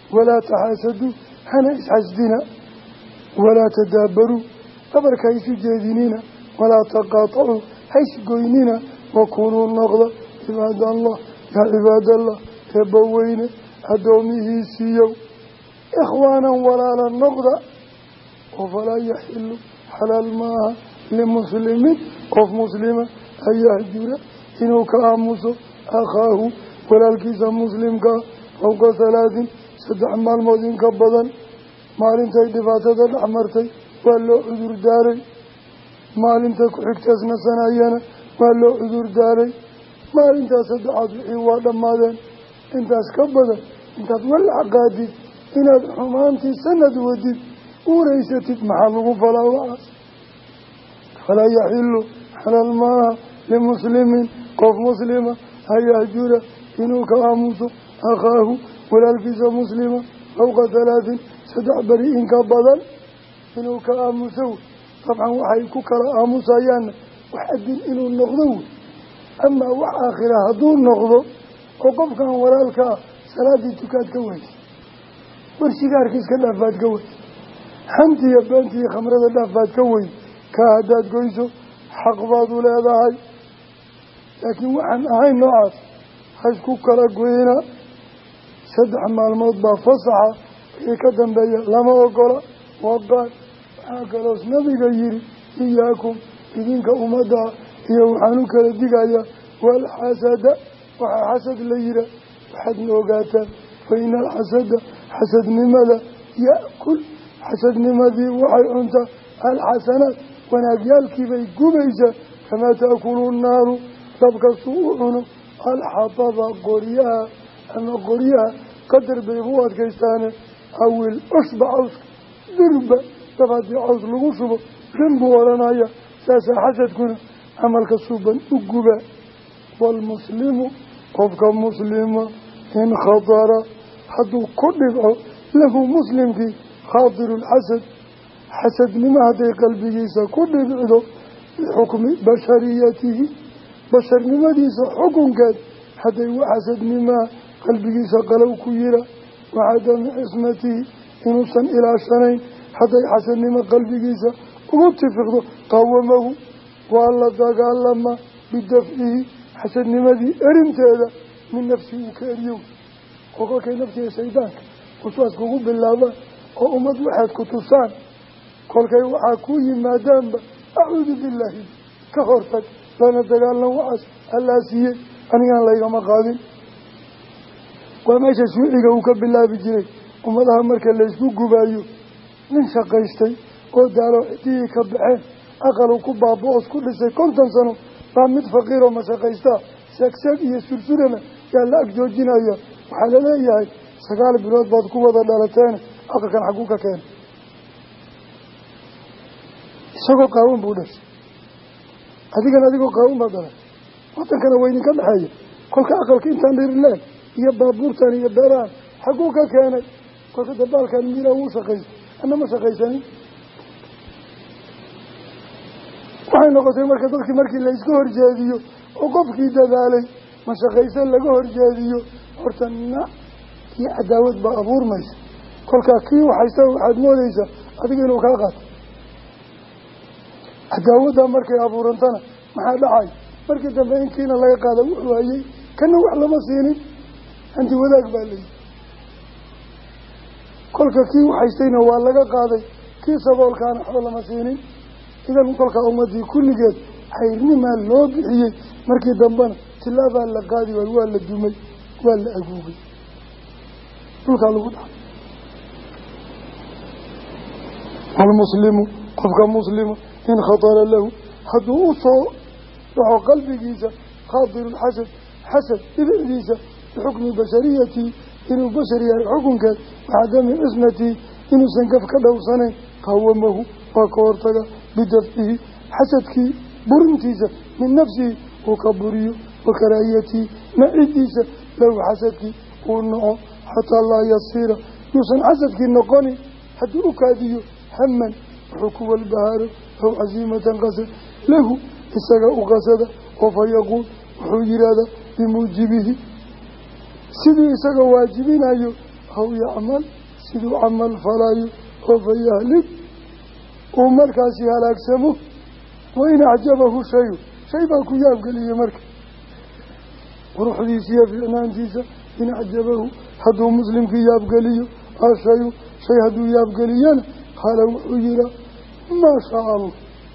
walaa taxaasaduu hana isxasdina walaa tadaabaruu dhabarka haysu jeedinina walaa taqaatacuu haysgoynina wakunuu noqda cibaadallah yaa cibaadallah eebbaweyne addoomihiisiiyow ikhwaanan walaala noqda oo falaa yaxilu xalaal maaha limuslimin qof muslima an yahjura inuu ka aamuso akhaahu walaalkiisa muslimkaa fowqa halaatin saddex maalmood in ka badan maalintay dhibaatada dhex martay waa loo cudur daaray maalinta ku-xigtaas nasanayana waa loo cudur daaray maalintaas saddexaad wixii waa dhammaadeen intaas ka badan intaad walac qaadid inaad xumaantii sanad wadid uuraysatid maxaa lagu falaa wacaas falaa yaxilu xalaal maaha limuslimin qof muslima an yahjura inuu ka aamuso akhaahu walaalkiisa muslima fowqa halaatin saddex beri in ka badan inuu ka aamuso wey dabcan waxay ku kala aamusayaanna wax adin inuu noqdo wey amaa wax aakhira hadduu noqdo oo qofkan walaalka ah salaadii tukaad ka weysa warshigaarka iska dhaafaad ka weysa xantiiyo beentiiyo khamrada dhaafaad ka weyn kaa haddaad goyso xaq baad u leedahay laakiin waxaan ahayn noocaas haysku kala goyna saddex maalmood baa fasaxa wixii ka dambeeya lama ogola waqaal waxaa kaloos nabiga yidhi iyaakum idinka ummadda iyo waxaan u kala digayaa walxasada waxaa xasad la yihaa waxaadna ogaataan fa ina alxasada xasadnimada ya'kul xasadnimadii waxay cuntaa alxasanaat wanaagyaalkiibay gubaysaa kamaa ta'kulu nnaaru dabkastuu u cuno alxataba qoryaha ama qoryaha qadar bay u adkaystaane awil cusba cawska durba dab haddii caws lagu shubo dan buu odhanaya saasaa xasadkuna camalka suuban u gubaa waalmuslimu qofka muslima in khatara hadduu ku dhibco lahu muslimkii khaadiru lxasad xasadnimo hadday qalbigiisa ku dhibcdo bixukmi bashariyatihi basharnimadiisa xukunkeed hadday u xasadnimaa qalbigiisa qalow ku yira wacadami cismatihi inuusan ilaashanayn hadday xasadnimo qalbigiisa ugu tifiqdo qawamahu waa la dagaalama bidafcihi xasadnimadii erinteeda min nafsi uu ka eriyow oo kolkay naftiga shaydaanka waswaasku ugu bilaabaan oo ummad waxaad ku tusaan kolkay waxaa ku yimaadaanba acuudu billaahi ka hortag lana dagaalan waxaas allaa siiyey anigaan laygama qaadin waa meesha shuuciga uu ka bilaabi jiray ummadaha marka laysku gubaayo nin shaqaystay oo daalo cidihii ka baxeen aqalu ku baaba-os ku dhisay konton sano baa mid faqiiroo mashaqaystaa seegseeg iyo sursurana yaa la ag joojinaya waxaa laleeyahay sagaal bilood baad ku wada dhalateene aqalkan xagguu ka keena isagoo qaawan buu dhashay adigana adigoo qaawan baad dhalay wadankana waa idinka dhexeeya kolka aqalka intaan dhirileen iyo baabuurtan iyo beerahan xagguu ka keenay kolka dabaalkan miila wuu shaqaystay ana ma shaqaysanin waxay noqotay marka dadkii markii la iska horjeediyo oo qofkii dadaalay mashaqaysan laga horjeediyo horta nac iyo cadaawad baa abuurmaysa kolkaa kii waxaysa waxaad moodaysaa adiga inuu kaa qaato cadaawaddaa markay abuurantana maxaa dhacay markii dambe inkiina laga qaada wuxuu hayay kana wax lama siinin hanti wadaag baa layihi kolka kii waxaystayna waa laga qaaday kii saboolkaana waxba lama siinin idan kolkaa ummadii kulligeed xayrnimaa loo bixiyey markii dambena tilaabaa la qaadi waayo waa la dumay waa la aguugay dhulkaa lagu dhaca almuslimu qofka muslima in khatara lahu hadduu u soo dhaxo qalbigiisa khaadiru lxasad xasad dhibicdiisa bixukmi bashariyatihi inuu bashar yahay xukunkeed waxadami cismatihi inuusan gaf ka dhowsanayn qawamahu waa ka hortaga bidafcihi xasadkii burintiisa min nafsihi uu ka buriyo wa karaahiyatihi nacidiisa lahu xasadkii uu naco xataa laa yasiira yuusan xasadkii noqonin hadduu u kaadiyo haman wuxuu ku walbahaaro aw casiimatan qasad lahu isaga u qasada oo fa yaquul wuxuu yidhaahdaa bimuujibihi sidii isaga waajibinayo أو يعمل سيدو عمل فلايو أو فيهلك ومركاسي هلاك سمو وإن أعجبه شيء شيء باكو يابقى لي مركز وروح ديسيا في عنان ديسا إن أعجبه حدو مسلم في يابقى لي الشيء شيء هدو يابقى لي قال وحجر ما شاء الله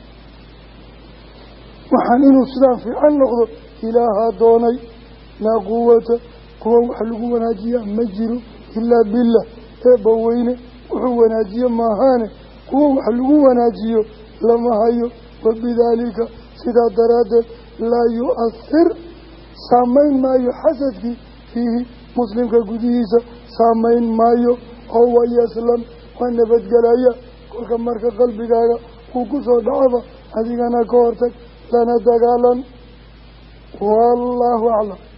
وحنين السلام في عن نقض إلها دوني لا قوة قوة وحلقوا وناجيا مجروا إلا بالله إبوين وحو وناجيا ماهانه قوة وحلقوا وناجيا لما هايو وبذلك سيدا دراد لا يؤثر سامين ما يحسد فيه مسلم كقديسة سامين ما يو أو يسلم ونبت قلايا كل كمرك قلبك وكسو دعوة هذه أنا كورتك لنا دقالا والله أعلم.